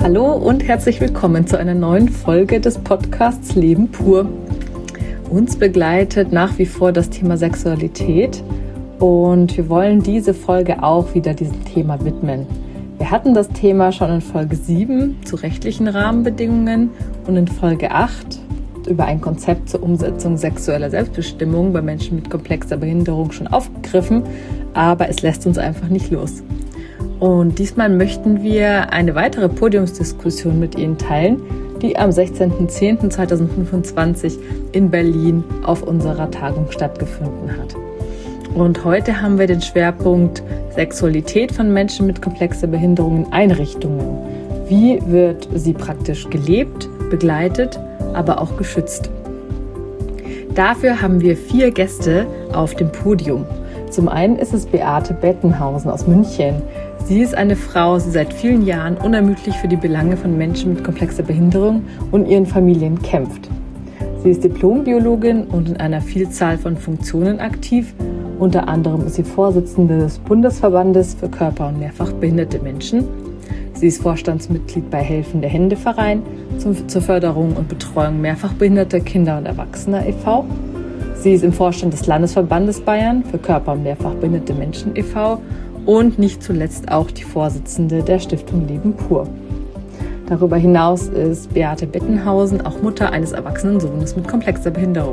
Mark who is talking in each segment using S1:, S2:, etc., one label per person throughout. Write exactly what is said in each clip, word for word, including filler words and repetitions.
S1: Hallo und herzlich willkommen zu einer neuen Folge des Podcasts Leben pur. Uns begleitet nach wie vor das Thema Sexualität und wir wollen diese Folge auch wieder diesem Thema widmen. Wir hatten das Thema schon in Folge sieben zu rechtlichen Rahmenbedingungen und in Folge acht über ein Konzept zur Umsetzung sexueller Selbstbestimmung bei Menschen mit komplexer Behinderung schon aufgegriffen, aber es lässt uns einfach nicht los. Und diesmal möchten wir eine weitere Podiumsdiskussion mit Ihnen teilen, die am sechzehnten zehnten zweitausendfünfundzwanzig in Berlin auf unserer Tagung stattgefunden hat. Und heute haben wir den Schwerpunkt Sexualität von Menschen mit komplexer Behinderung in Einrichtungen. Wie wird sie praktisch gelebt, begleitet, aber auch geschützt? Dafür haben wir vier Gäste auf dem Podium. Zum einen ist es Beate Bettenhausen aus München. Sie ist eine Frau, die seit vielen Jahren unermüdlich für die Belange von Menschen mit komplexer Behinderung und ihren Familien kämpft. Sie ist Diplombiologin und in einer Vielzahl von Funktionen aktiv. Unter anderem ist sie Vorsitzende des Bundesverbandes für körper- und mehrfach behinderte Menschen. Sie ist Vorstandsmitglied bei Helfende Hände Verein zur Förderung und Betreuung mehrfach behinderter Kinder und Erwachsener e V Sie ist im Vorstand des Landesverbandes Bayern für körper- und mehrfach behinderte Menschen e V und nicht zuletzt auch die Vorsitzende der Stiftung Leben pur. Darüber hinaus ist Beate Bettenhausen auch Mutter eines erwachsenen Sohnes mit komplexer Behinderung.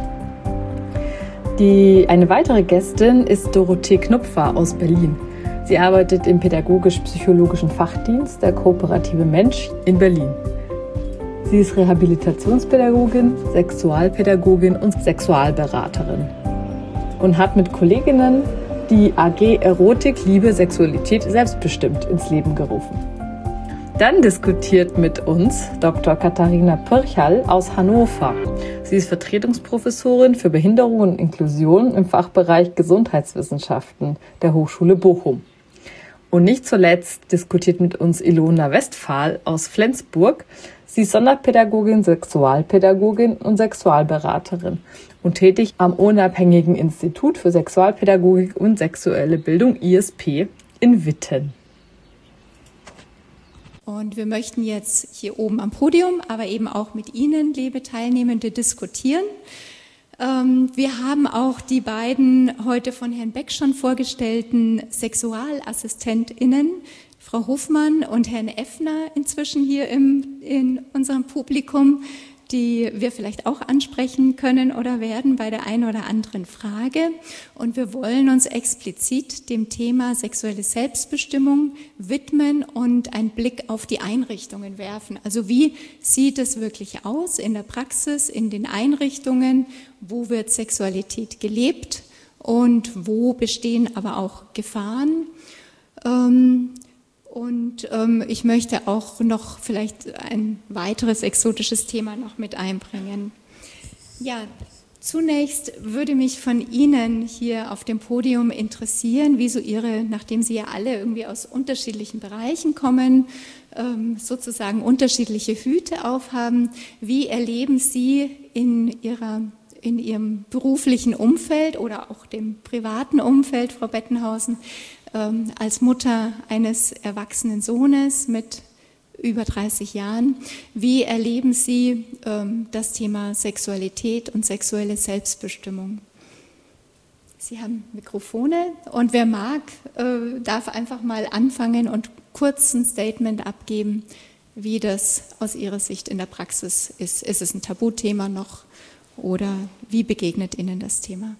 S1: Die, eine weitere Gästin ist Dorothee Knupfer aus Berlin. Sie arbeitet im pädagogisch-psychologischen Fachdienst der Kooperative Mensch in Berlin. Sie ist Rehabilitationspädagogin, Sexualpädagogin und Sexualberaterin und hat mit Kolleginnen die A G Erotik, Liebe, Sexualität selbstbestimmt ins Leben gerufen. Dann diskutiert mit uns Doktor Katharina Pirchal aus Hannover. Sie ist Vertretungsprofessorin für Behinderung und Inklusion im Fachbereich Gesundheitswissenschaften der Hochschule Bochum. Und nicht zuletzt diskutiert mit uns Ilona Westphal aus Flensburg. Sie ist Sonderpädagogin, Sexualpädagogin und Sexualberaterin und tätig am Unabhängigen Institut für Sexualpädagogik und sexuelle Bildung I S P in Witten.
S2: Und wir möchten jetzt hier oben am Podium, aber eben auch mit Ihnen, liebe Teilnehmende, diskutieren. Wir haben auch die beiden heute von Herrn Beck schon vorgestellten SexualassistentInnen, Frau Hofmann und Herrn Effner, inzwischen hier im, in unserem Publikum, die wir vielleicht auch ansprechen können oder werden bei der einen oder anderen Frage. Und wir wollen uns explizit dem Thema sexuelle Selbstbestimmung widmen und einen Blick auf die Einrichtungen werfen. Also wie sieht es wirklich aus in der Praxis, in den Einrichtungen? Wo wird Sexualität gelebt und wo bestehen aber auch Gefahren? Ähm, Und ähm, ich möchte auch noch vielleicht ein weiteres exotisches Thema noch mit einbringen. Ja, zunächst würde mich von Ihnen hier auf dem Podium interessieren, wie so Ihre, nachdem Sie ja alle irgendwie aus unterschiedlichen Bereichen kommen, ähm, sozusagen unterschiedliche Hüte aufhaben, wie erleben Sie in Ihrer in Ihrem beruflichen Umfeld oder auch dem privaten Umfeld, Frau Bettenhausen, ähm, als Mutter eines erwachsenen Sohnes mit über dreißig Jahren, wie erleben Sie ähm, das Thema Sexualität und sexuelle Selbstbestimmung? Sie haben Mikrofone und wer mag, äh, darf einfach mal anfangen und kurz ein Statement abgeben, wie das aus Ihrer Sicht in der Praxis ist. Ist es ein Tabuthema noch? Oder wie begegnet Ihnen das Thema?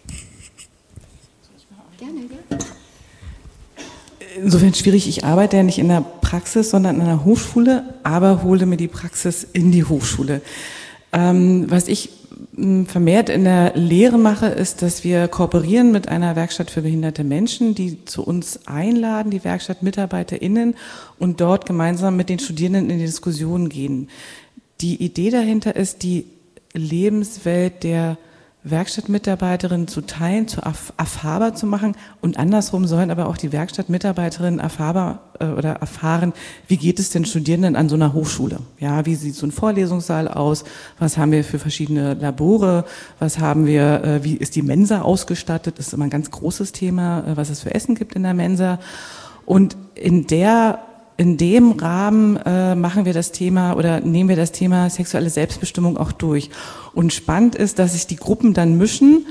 S2: Gerne, ja.
S3: Insofern schwierig, ich arbeite ja nicht in der Praxis, sondern in einer Hochschule, aber hole mir die Praxis in die Hochschule. Ähm, was ich vermehrt in der Lehre mache, ist, dass wir kooperieren mit einer Werkstatt für behinderte Menschen, die zu uns einladen, die WerkstattmitarbeiterInnen, und dort gemeinsam mit den Studierenden in die Diskussion gehen. Die Idee dahinter ist, die Lebenswelt der Werkstattmitarbeiterinnen zu teilen, zu erf- erfahrbar zu machen, und andersrum sollen aber auch die Werkstattmitarbeiterinnen erfahrbar äh, oder erfahren, wie geht es den Studierenden an so einer Hochschule? Ja, wie sieht so ein Vorlesungssaal aus? Was haben wir für verschiedene Labore? Was haben wir, äh, wie ist die Mensa ausgestattet? Das ist immer ein ganz großes Thema, äh, was es für Essen gibt in der Mensa. Und in der in dem Rahmen äh, machen wir das Thema oder nehmen wir das Thema sexuelle Selbstbestimmung auch durch. Und spannend ist, dass sich die Gruppen dann mischen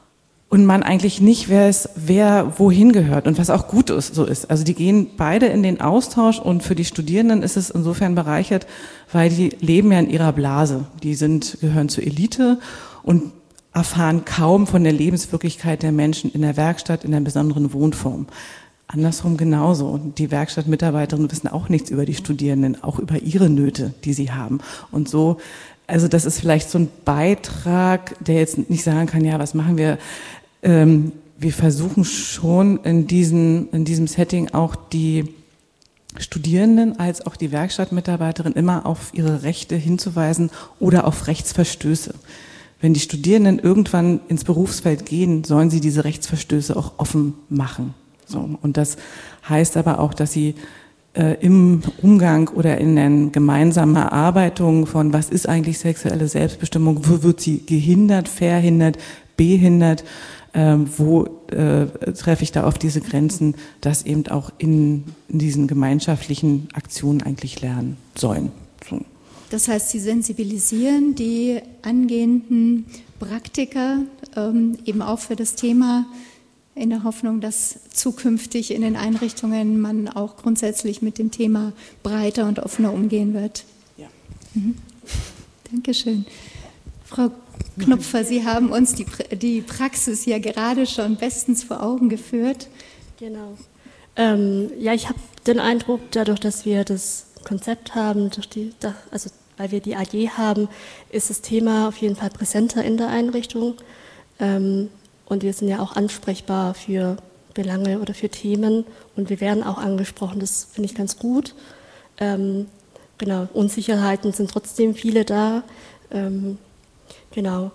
S3: und man eigentlich nicht weiß, wer wohin gehört und was auch gut ist, so ist. Also die gehen beide in den Austausch und für die Studierenden ist es insofern bereichert, weil die leben ja in ihrer Blase. Die sind, gehören zur Elite und erfahren kaum von der Lebenswirklichkeit der Menschen in der Werkstatt, in einer besonderen Wohnform. Andersrum genauso. Und die Werkstattmitarbeiterinnen wissen auch nichts über die Studierenden, auch über ihre Nöte, die sie haben. Und so, also das ist vielleicht so ein Beitrag, der jetzt nicht sagen kann, ja, was machen wir? Ähm, wir versuchen schon in diesem, in diesem Setting auch die Studierenden als auch die Werkstattmitarbeiterinnen immer auf ihre Rechte hinzuweisen oder auf Rechtsverstöße. Wenn die Studierenden irgendwann ins Berufsfeld gehen, sollen sie diese Rechtsverstöße auch offen machen. So, und das heißt aber auch, dass sie äh, im Umgang oder in der gemeinsamen Erarbeitung von was ist eigentlich sexuelle Selbstbestimmung, wo wird sie gehindert, verhindert, behindert, äh, wo äh, treffe ich da auf diese Grenzen, das eben auch in, in diesen gemeinschaftlichen Aktionen eigentlich lernen sollen. So.
S2: Das heißt, Sie sensibilisieren die angehenden Praktiker ähm, eben auch für das Thema, in der Hoffnung, dass zukünftig in den Einrichtungen man auch grundsätzlich mit dem Thema breiter und offener umgehen wird.
S3: Ja.
S2: Mhm. Dankeschön. Frau Knupfer, Sie haben uns die, die Praxis ja gerade schon bestens vor Augen geführt.
S4: Genau. Ähm, ja, ich habe den Eindruck, dadurch, dass wir das Konzept haben, durch die, also weil wir die A G haben, ist das Thema auf jeden Fall präsenter in der Einrichtung. Ähm, Und wir sind ja auch ansprechbar für Belange oder für Themen und wir werden auch angesprochen, das finde ich ganz gut. Ähm, genau, Unsicherheiten sind trotzdem viele da. Ähm, genau.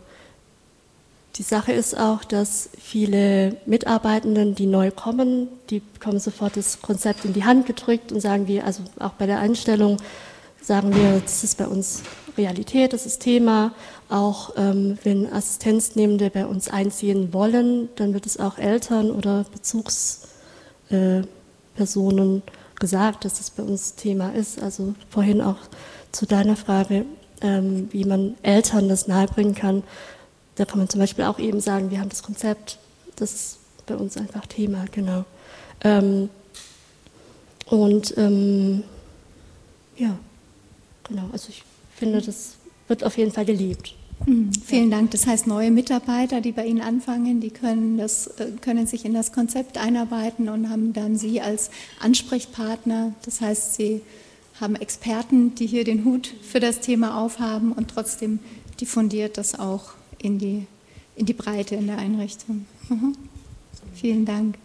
S4: Die Sache ist auch, dass viele Mitarbeitenden, die neu kommen, die bekommen sofort das Konzept in die Hand gedrückt und sagen wir, also auch bei der Einstellung, sagen wir, das ist bei uns Realität, das ist Thema. Auch ähm, wenn Assistenznehmende bei uns einziehen wollen, dann wird es auch Eltern oder Bezugspersonen äh, gesagt, dass das bei uns Thema ist. Also vorhin auch zu deiner Frage, ähm, wie man Eltern das nahebringen kann. Da kann man zum Beispiel auch eben sagen, wir haben das Konzept, das ist bei uns einfach Thema, genau. Ähm, und ähm, ja, genau, also ich finde, das wird auf jeden Fall gelebt.
S2: Mhm, vielen Dank. Das heißt, neue Mitarbeiter, die bei Ihnen anfangen, die können, das, können sich in das Konzept einarbeiten und haben dann Sie als Ansprechpartner. Das heißt, Sie haben Experten, die hier den Hut für das Thema aufhaben und trotzdem diffundiert das auch in die, in die Breite in der Einrichtung. Mhm. Vielen Dank.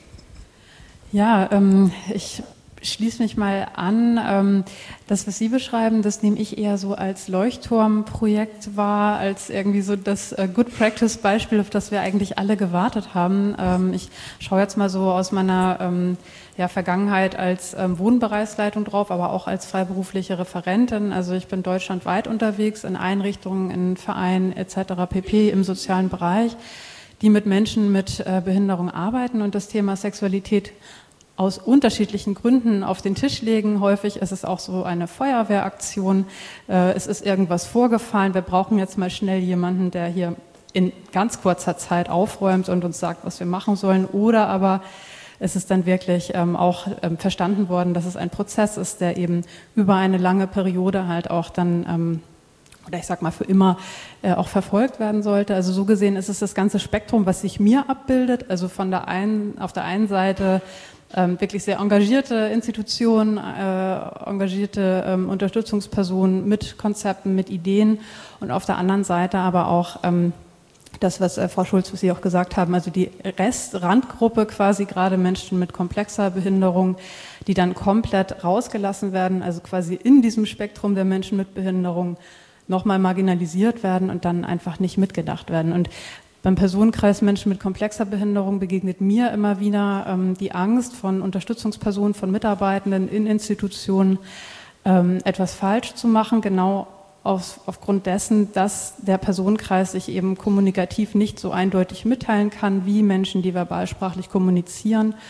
S1: Ja, ähm, ich schließe mich mal an. Ähm, das, was Sie beschreiben, das nehme ich eher so als Leuchtturmprojekt wahr, als irgendwie so das äh, Good Practice Beispiel, auf das wir eigentlich alle gewartet haben. Ähm, ich schaue jetzt mal so aus meiner ähm, ja, Vergangenheit als ähm, Wohnbereichsleitung drauf, aber auch als freiberufliche Referentin. Also ich bin deutschlandweit unterwegs in Einrichtungen, in Vereinen et cetera pp. Im sozialen Bereich, die mit Menschen mit äh, Behinderung arbeiten und das Thema Sexualität aus unterschiedlichen Gründen auf den Tisch legen. Häufig ist es auch so eine Feuerwehraktion. Äh, es ist irgendwas vorgefallen. Wir brauchen jetzt mal schnell jemanden, der hier in ganz kurzer Zeit aufräumt und uns sagt, was wir machen sollen. Oder aber es ist dann wirklich ähm, auch ähm, verstanden worden, dass es ein Prozess ist, der eben über eine lange Periode halt auch dann, ähm, oder ich sag mal für immer, äh, auch verfolgt werden sollte. Also so gesehen ist es das ganze Spektrum, was sich mir abbildet. Also von der einen, auf der einen Seite ähm, wirklich sehr engagierte Institutionen, äh, engagierte ähm, Unterstützungspersonen mit Konzepten, mit Ideen und auf der anderen Seite aber auch ähm, das, was äh, Frau Schulz, was Sie auch gesagt haben, also die Rest-Randgruppe quasi, gerade Menschen mit komplexer Behinderung, die dann komplett rausgelassen werden, also quasi in diesem Spektrum der Menschen mit Behinderung nochmal marginalisiert werden und dann einfach nicht mitgedacht werden. Und beim Personenkreis Menschen mit komplexer Behinderung begegnet mir immer wieder ähm, die Angst von Unterstützungspersonen, von Mitarbeitenden in Institutionen, ähm, etwas falsch zu machen, genau auf, aufgrund dessen, dass der Personenkreis sich eben kommunikativ nicht so eindeutig mitteilen kann wie Menschen, die verbalsprachlich kommunizieren.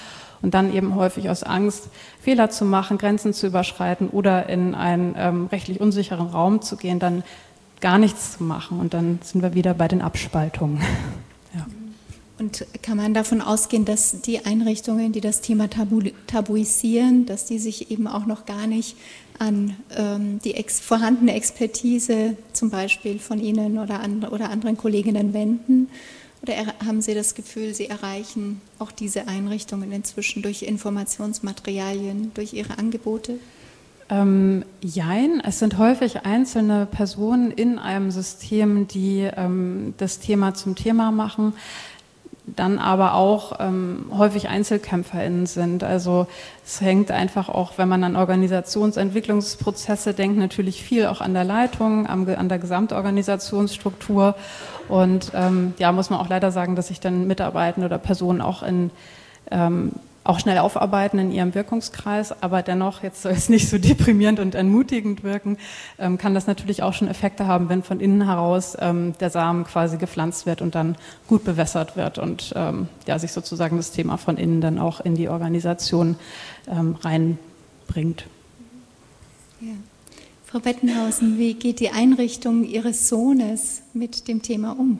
S5: und dann eben häufig aus Angst, Fehler zu machen, Grenzen zu überschreiten oder in einen ähm, rechtlich unsicheren Raum zu gehen, dann gar nichts zu machen und dann sind wir wieder bei den Abspaltungen. Ja.
S2: Und kann man davon ausgehen, dass die Einrichtungen, die das Thema tabu, tabuisieren, dass die sich eben auch noch gar nicht an ähm, die ex vorhandene Expertise zum Beispiel von Ihnen oder, and oder anderen Kolleginnen wenden? Oder haben Sie das Gefühl, Sie erreichen auch diese Einrichtungen inzwischen durch Informationsmaterialien, durch Ihre Angebote?
S5: Ähm, jein, es sind häufig einzelne Personen in einem System, die ähm, das Thema zum Thema machen, dann aber auch ähm, häufig EinzelkämpferInnen sind. Also es hängt einfach auch, wenn man an Organisationsentwicklungsprozesse denkt, natürlich viel auch an der Leitung, am, an der Gesamtorganisationsstruktur. Und ähm, ja, muss man auch leider sagen, dass sich dann Mitarbeitende oder Personen auch in ähm, auch schnell aufarbeiten in ihrem Wirkungskreis, aber dennoch, jetzt soll es nicht so deprimierend und entmutigend wirken, ähm, kann das natürlich auch schon Effekte haben, wenn von innen heraus ähm, der Samen quasi gepflanzt wird und dann gut bewässert wird und ähm, ja, sich sozusagen das Thema von innen dann auch in die Organisation ähm, reinbringt.
S2: Ja. Frau Bettenhausen, wie geht die Einrichtung Ihres Sohnes mit dem Thema um?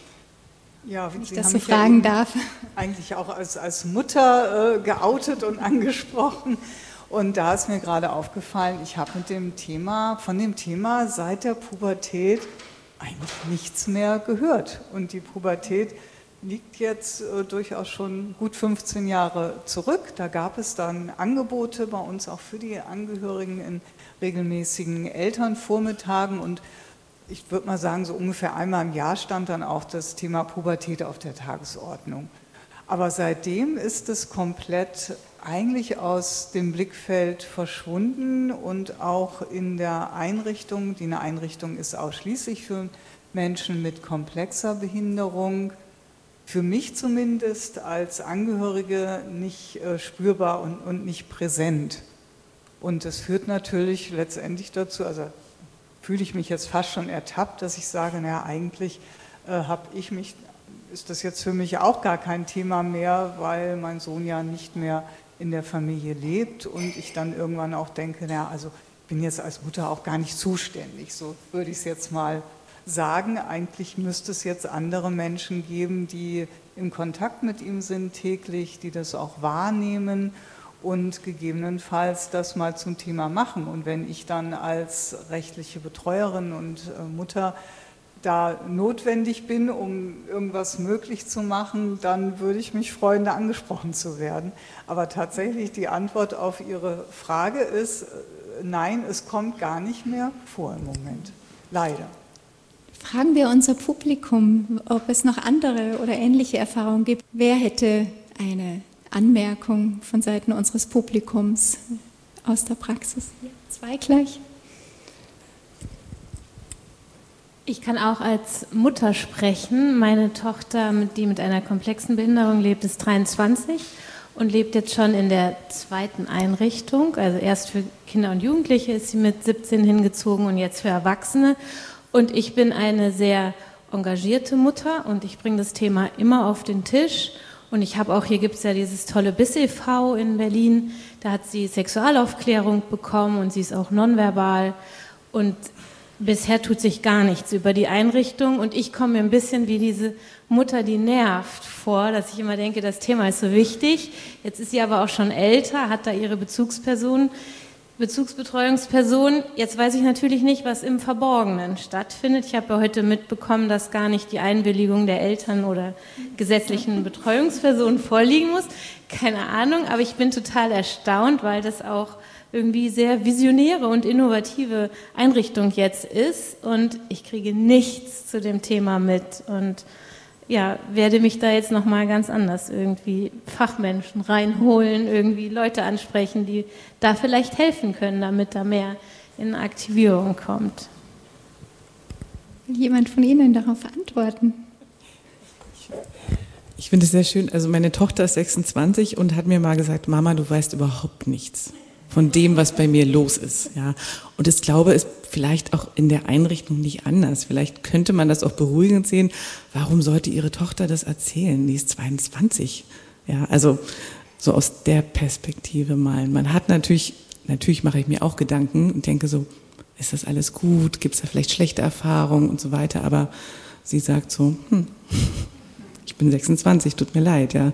S6: Ja,
S2: wenn ich
S6: Sie
S2: das
S6: haben
S2: so
S6: mich
S2: fragen
S6: ja
S2: darf.
S6: Eigentlich auch als, als Mutter äh, geoutet und angesprochen. Und da ist mir gerade aufgefallen, ich habe mit dem Thema, von dem Thema seit der Pubertät eigentlich nichts mehr gehört. Und die Pubertät liegt jetzt äh, durchaus schon gut fünfzehn Jahre zurück. Da gab es dann Angebote bei uns auch für die Angehörigen in regelmäßigen Elternvormittagen und ich würde mal sagen, so ungefähr einmal im Jahr stand dann auch das Thema Pubertät auf der Tagesordnung. Aber seitdem ist es komplett eigentlich aus dem Blickfeld verschwunden und auch in der Einrichtung, die eine Einrichtung ist ausschließlich für Menschen mit komplexer Behinderung, für mich zumindest als Angehörige nicht äh, spürbar und, und nicht präsent. Und das führt natürlich letztendlich dazu, also fühle ich mich jetzt fast schon ertappt, dass ich sage, naja, eigentlich äh, habe ich mich, ist das jetzt für mich auch gar kein Thema mehr, weil mein Sohn ja nicht mehr in der Familie lebt und ich dann irgendwann auch denke, naja, also ich bin jetzt als Mutter auch gar nicht zuständig, so würde ich es jetzt mal sagen. Eigentlich müsste es jetzt andere Menschen geben, die im Kontakt mit ihm sind täglich, die das auch wahrnehmen und gegebenenfalls das mal zum Thema machen. Und wenn ich dann als rechtliche Betreuerin und äh, Mutter da notwendig bin, um irgendwas möglich zu machen, dann würde ich mich freuen, da angesprochen zu werden. Aber tatsächlich die Antwort auf Ihre Frage ist, äh, nein, es kommt gar nicht mehr vor im Moment. Leider.
S2: Fragen wir unser Publikum, ob es noch andere oder ähnliche Erfahrungen gibt. Wer hätte eine Anmerkung von Seiten unseres Publikums aus der Praxis? Zwei gleich.
S7: Ich kann auch als Mutter sprechen. Meine Tochter, die mit einer komplexen Behinderung lebt, ist dreiundzwanzig und lebt jetzt schon in der zweiten Einrichtung. Also erst für Kinder und Jugendliche ist sie mit siebzehn hingezogen und jetzt für Erwachsene. Und ich bin eine sehr engagierte Mutter und ich bringe das Thema immer auf den Tisch. Und ich habe auch, hier gibt es ja dieses tolle B I S E V in Berlin, da hat sie Sexualaufklärung bekommen und sie ist auch nonverbal. Und bisher tut sich gar nichts über die Einrichtung und ich komme mir ein bisschen wie diese Mutter, die nervt, vor, dass ich immer denke, das Thema ist so wichtig. Jetzt ist sie aber auch schon älter, hat da ihre Bezugsperson, Bezugsbetreuungsperson. Jetzt weiß ich natürlich nicht, was im Verborgenen stattfindet. Ich habe ja heute mitbekommen, dass gar nicht die Einwilligung der Eltern oder gesetzlichen Betreuungspersonen vorliegen muss. Keine Ahnung, aber ich bin total erstaunt, weil das auch irgendwie sehr visionäre und innovative Einrichtung jetzt ist und ich kriege nichts zu dem Thema mit und ja, werde mich da jetzt nochmal ganz anders irgendwie Fachmenschen reinholen, irgendwie Leute ansprechen, die da vielleicht helfen können, damit da mehr in Aktivierung kommt.
S2: Will jemand von Ihnen darauf antworten?
S3: Ich finde es sehr schön, also meine Tochter ist sechsundzwanzig und hat mir mal gesagt, Mama, du weißt überhaupt nichts von dem, was bei mir los ist. Ja. Und ich glaube, es ist vielleicht auch in der Einrichtung nicht anders. Vielleicht könnte man das auch beruhigend sehen. Warum sollte Ihre Tochter das erzählen? Die ist zweiundzwanzig. Ja, also so aus der Perspektive malen. Man hat natürlich, natürlich mache ich mir auch Gedanken und denke so, ist das alles gut? Gibt es da vielleicht schlechte Erfahrungen und so weiter? Aber sie sagt so, hm, ich bin sechsundzwanzig, tut mir leid, ja.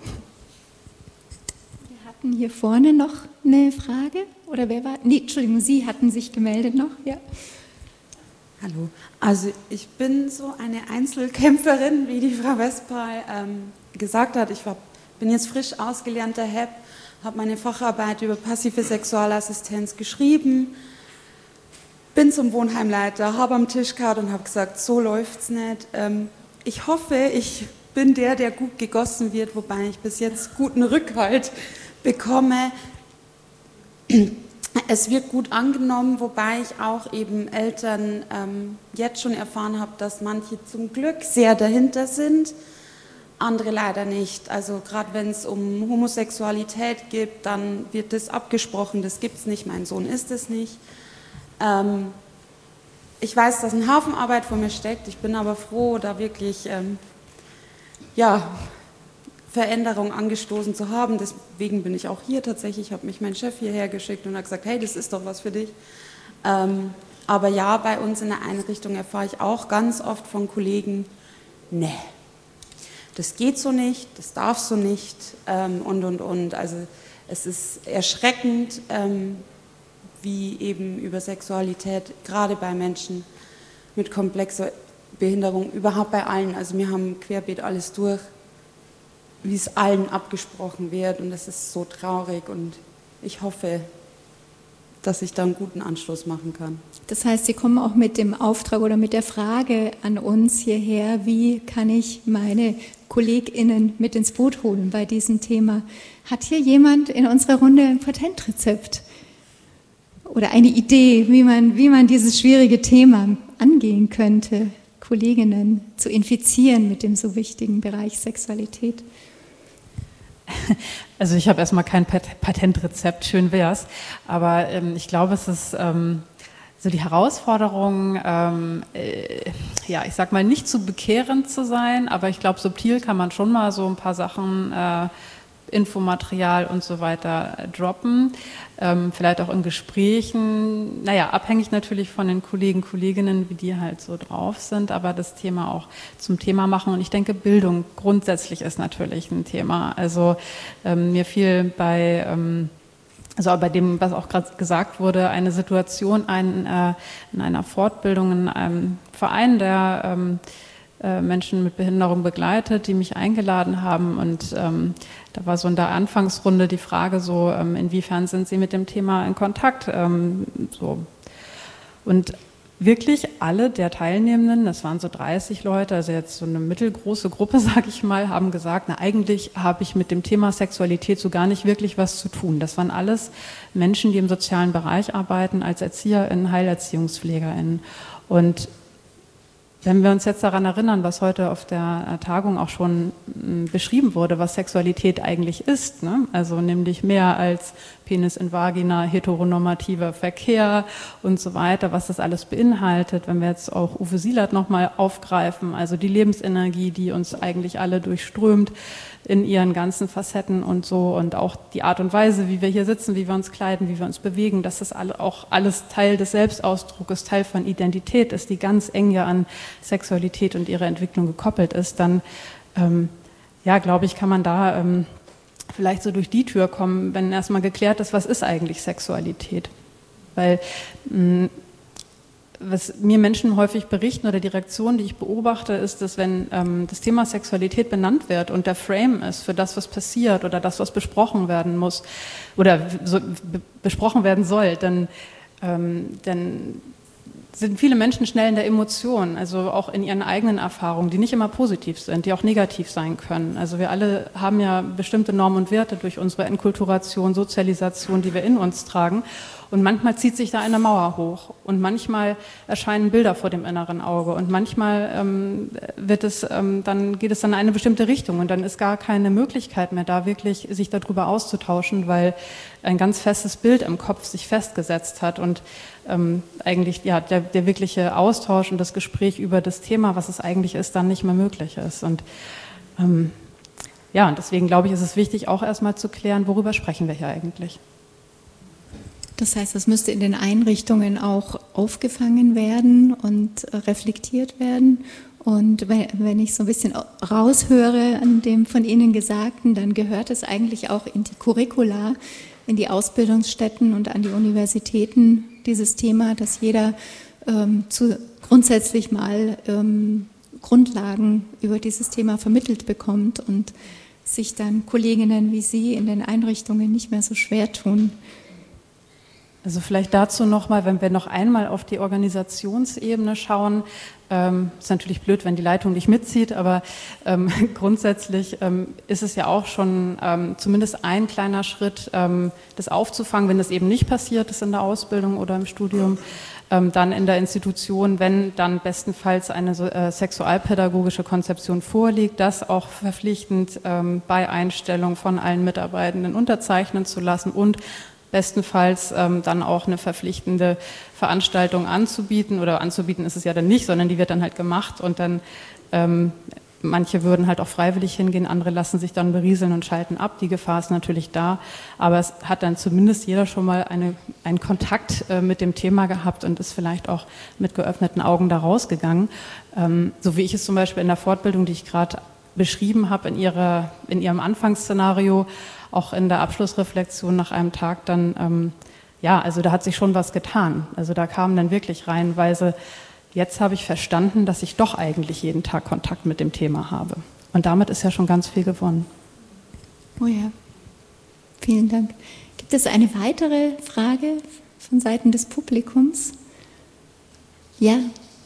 S2: Wir hatten hier vorne noch eine Frage. Oder wer war? Nee, Entschuldigung, Sie hatten sich gemeldet noch, ja.
S8: Hallo, also ich bin so eine Einzelkämpferin, wie die Frau Westphal ähm, gesagt hat. Ich war, bin jetzt frisch ausgelernter H E B, habe meine Facharbeit über passive Sexualassistenz geschrieben, bin zum Wohnheimleiter, habe am Tisch gehabt und habe gesagt, so läuft's nicht. Ähm, ich hoffe, ich bin der, der gut gegossen wird, wobei ich bis jetzt guten Rückhalt bekomme. Es wird gut angenommen, wobei ich auch eben Eltern ähm, jetzt schon erfahren habe, dass manche zum Glück sehr dahinter sind, andere leider nicht. Also gerade wenn es um Homosexualität geht, dann wird das abgesprochen, das gibt es nicht, mein Sohn ist es nicht. Ähm, ich weiß, dass ein Haufen Arbeit vor mir steckt, ich bin aber froh, da wirklich ähm, ja, Veränderung angestoßen zu haben. Deswegen bin ich auch hier tatsächlich. Ich habe mich mein Chef hierher geschickt und hat gesagt, hey, das ist doch was für dich. Ähm, aber ja, bei uns in der Einrichtung erfahre ich auch ganz oft von Kollegen, nee, das geht so nicht, das darf so nicht ähm, und, und, und. Also es ist erschreckend, ähm, wie eben über Sexualität, gerade bei Menschen mit komplexer Behinderung, überhaupt bei allen, also wir haben querbeet alles durch, wie es allen abgesprochen wird und das ist so traurig und ich hoffe, dass ich da einen guten Anstoß machen kann.
S2: Das heißt, Sie kommen auch mit dem Auftrag oder mit der Frage an uns hierher, wie kann ich meine KollegInnen mit ins Boot holen bei diesem Thema? Hat hier jemand in unserer Runde ein Patentrezept oder eine Idee, wie man, wie man dieses schwierige Thema angehen könnte, Kolleginnen zu infizieren mit dem so wichtigen Bereich Sexualität?
S5: Also ich habe erstmal kein Patentrezept, schön wär's, aber ähm, ich glaube, es ist ähm, so die Herausforderung, ähm, äh, ja, ich sag mal, nicht zu bekehrend zu sein, aber ich glaube, subtil kann man schon mal so ein paar Sachen, äh, Infomaterial und so weiter äh, droppen, ähm, vielleicht auch in Gesprächen, naja, abhängig natürlich von den Kollegen, Kolleginnen, wie die halt so drauf sind, aber das Thema auch zum Thema machen und ich denke, Bildung grundsätzlich ist natürlich ein Thema, also ähm, mir fiel bei, ähm, also bei dem, was auch gerade gesagt wurde, eine Situation ein, äh, in einer Fortbildung in einem Verein, der ähm, äh, Menschen mit Behinderung begleitet, die mich eingeladen haben und ähm, da war so in der Anfangsrunde die Frage so, ähm, inwiefern sind Sie mit dem Thema in Kontakt? Ähm, so. Und wirklich alle der Teilnehmenden, das waren so dreißig Leute, also jetzt so eine mittelgroße Gruppe, sage ich mal, haben gesagt, na eigentlich habe ich mit dem Thema Sexualität so gar nicht wirklich was zu tun. Das waren alles Menschen, die im sozialen Bereich arbeiten, als ErzieherInnen, HeilerziehungspflegerInnen. Und wenn wir uns jetzt daran erinnern, was heute auf der Tagung auch schon beschrieben wurde, was Sexualität eigentlich ist, ne? Also nämlich mehr als Penis in Vagina, heteronormativer Verkehr und so weiter, was das alles beinhaltet, wenn wir jetzt auch Uwe Sielert nochmal aufgreifen, also die Lebensenergie, die uns eigentlich alle durchströmt in ihren ganzen Facetten und so und auch die Art und Weise, wie wir hier sitzen, wie wir uns kleiden, wie wir uns bewegen, dass das auch alles Teil des Selbstausdrucks, Teil von Identität ist, die ganz eng ja an Sexualität und ihre Entwicklung gekoppelt ist, dann ähm, ja, glaube ich, kann man da ähm, vielleicht so durch die Tür kommen, wenn erstmal geklärt ist, was ist eigentlich Sexualität? Weil mh, was mir Menschen häufig berichten oder die Reaktion, die ich beobachte, ist, dass wenn ähm, das Thema Sexualität benannt wird und der Frame ist für das, was passiert oder das, was besprochen werden muss oder so, be- besprochen werden soll, dann, ähm, dann sind viele Menschen schnell in der Emotion, also auch in ihren eigenen Erfahrungen, die nicht immer positiv sind, die auch negativ sein können. Also wir alle haben ja bestimmte Normen und Werte durch unsere Enkulturation, Sozialisation, die wir in uns tragen. Und manchmal zieht sich da eine Mauer hoch und manchmal erscheinen Bilder vor dem inneren Auge und manchmal ähm, wird es, ähm, dann geht es dann in eine bestimmte Richtung und dann ist gar keine Möglichkeit mehr da, wirklich sich darüber auszutauschen, weil ein ganz festes Bild im Kopf sich festgesetzt hat und ähm, eigentlich ja der, der wirkliche Austausch und das Gespräch über das Thema, was es eigentlich ist, dann nicht mehr möglich ist. Und ähm, ja, und deswegen glaube ich, ist es wichtig, auch erstmal zu klären, worüber sprechen wir hier eigentlich.
S2: Das heißt, das müsste in den Einrichtungen auch aufgefangen werden und reflektiert werden. Und wenn ich so ein bisschen raushöre an dem von Ihnen Gesagten, dann gehört es eigentlich auch in die Curricula, in die Ausbildungsstätten und an die Universitäten, dieses Thema, dass jeder ähm, zu, grundsätzlich mal ähm, Grundlagen über dieses Thema vermittelt bekommt und sich dann Kolleginnen wie Sie in den Einrichtungen nicht mehr so schwer tun.
S5: Also vielleicht dazu nochmal, wenn wir noch einmal auf die Organisationsebene schauen, ähm, ist natürlich blöd, wenn die Leitung nicht mitzieht, aber ähm, grundsätzlich ähm, ist es ja auch schon ähm, zumindest ein kleiner Schritt, ähm, das aufzufangen, wenn das eben nicht passiert ist in der Ausbildung oder im Studium, ähm, dann in der Institution, wenn dann bestenfalls eine äh, sexualpädagogische Konzeption vorliegt, das auch verpflichtend ähm, bei Einstellung von allen Mitarbeitenden unterzeichnen zu lassen und bestenfalls ähm, dann auch eine verpflichtende Veranstaltung anzubieten, oder anzubieten ist es ja dann nicht, sondern die wird dann halt gemacht und dann ähm, manche würden halt auch freiwillig hingehen, andere lassen sich dann berieseln und schalten ab. Die Gefahr ist natürlich da, aber es hat dann zumindest jeder schon mal eine, einen Kontakt äh, mit dem Thema gehabt und ist vielleicht auch mit geöffneten Augen da rausgegangen. Ähm, so wie ich es zum Beispiel in der Fortbildung, die ich gerade beschrieben habe, in, ihrer, in ihrem Anfangsszenario, auch in der Abschlussreflexion nach einem Tag dann, ähm, ja, also da hat sich schon was getan. Also da kamen dann wirklich reihenweise, jetzt habe ich verstanden, dass ich doch eigentlich jeden Tag Kontakt mit dem Thema habe. Und damit ist ja schon ganz viel gewonnen.
S2: Oh ja, vielen Dank. Gibt es eine weitere Frage von Seiten des Publikums? Ja.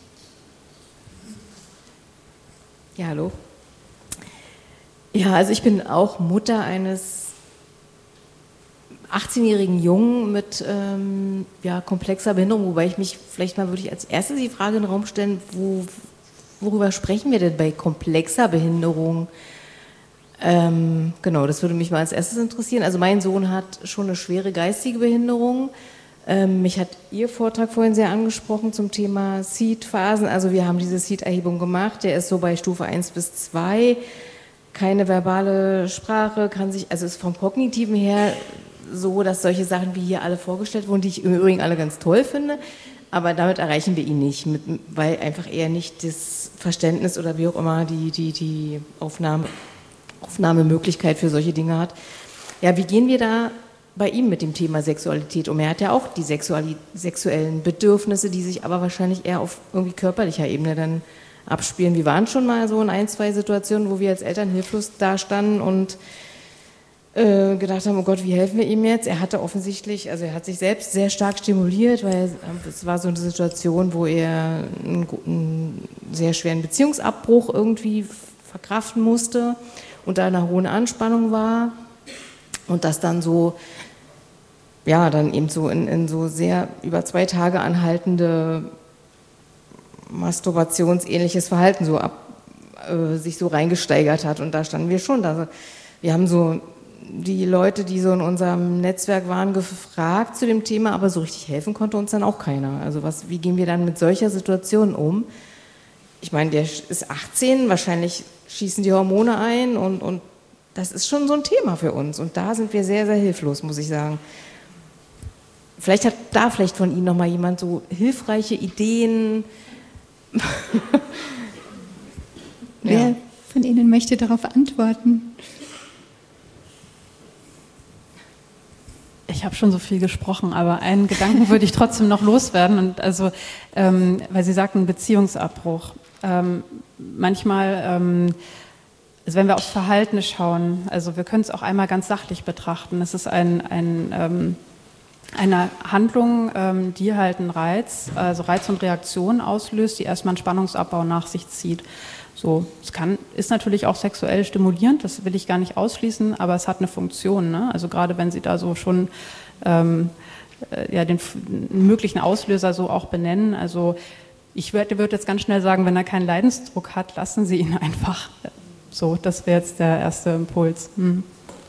S9: Ja, hallo. Ja, also ich bin auch Mutter eines achtzehnjährigen Jungen mit ähm, ja, komplexer Behinderung, wobei ich mich vielleicht mal würde ich als erstes die Frage in den Raum stellen, wo, worüber sprechen wir denn bei komplexer Behinderung? Ähm, genau, das würde mich mal als erstes interessieren. Also mein Sohn hat schon eine schwere geistige Behinderung. Ähm, mich hat Ihr Vortrag vorhin sehr angesprochen zum Thema S E E-Phasen. Also wir haben diese S E E-Erhebung gemacht, der ist so bei Stufe eins bis zwei. Keine verbale Sprache, kann sich, also ist vom Kognitiven her so, dass solche Sachen wie hier alle vorgestellt wurden, die ich im Übrigen alle ganz toll finde, aber damit erreichen wir ihn nicht, mit, weil einfach er nicht das Verständnis oder wie auch immer die, die, die Aufnahme, Aufnahmemöglichkeit für solche Dinge hat. Ja, wie gehen wir da bei ihm mit dem Thema Sexualität um? Er hat ja auch die Sexuali- sexuellen Bedürfnisse, die sich aber wahrscheinlich eher auf irgendwie körperlicher Ebene dann abspielen. Wir waren schon mal so in ein, zwei Situationen, wo wir als Eltern hilflos dastanden und äh, gedacht haben, oh Gott, wie helfen wir ihm jetzt? Er hatte offensichtlich, also er hat sich selbst sehr stark stimuliert, weil es war so eine Situation, wo er einen, einen sehr schweren Beziehungsabbruch irgendwie verkraften musste und da eine hohe Anspannung war und das dann so, ja, dann eben so in, in so sehr über zwei Tage anhaltende masturbationsähnliches Verhalten so ab, äh, sich so reingesteigert hat. Und da standen wir schon. Also wir haben so die Leute, die so in unserem Netzwerk waren, gefragt zu dem Thema, aber so richtig helfen konnte uns dann auch keiner. Also was, wie gehen wir dann mit solcher Situation um? Ich meine, der ist achtzehn, wahrscheinlich schießen die Hormone ein und, und das ist schon so ein Thema für uns. Und da sind wir sehr, sehr hilflos, muss ich sagen. Vielleicht hat da vielleicht von Ihnen nochmal jemand so hilfreiche Ideen.
S2: Wer ja. von Ihnen möchte darauf antworten?
S5: Ich habe schon so viel gesprochen, aber einen Gedanken würde ich trotzdem noch loswerden. Und also, ähm, weil Sie sagten Beziehungsabbruch. Ähm, manchmal, ähm, also wenn wir aufs Verhalten schauen, also wir können es auch einmal ganz sachlich betrachten. Es ist ein, ein ähm, eine Handlung, ähm, die halt einen Reiz, also Reiz und Reaktion auslöst, die erstmal einen Spannungsabbau nach sich zieht. So, es kann, ist natürlich auch sexuell stimulierend, das will ich gar nicht ausschließen, aber es hat eine Funktion, ne? Also gerade wenn Sie da so schon ähm, äh, ja, den, den möglichen Auslöser so auch benennen, also ich würde würd jetzt ganz schnell sagen, wenn er keinen Leidensdruck hat, lassen Sie ihn einfach. So, das wäre jetzt der erste Impuls. Hm.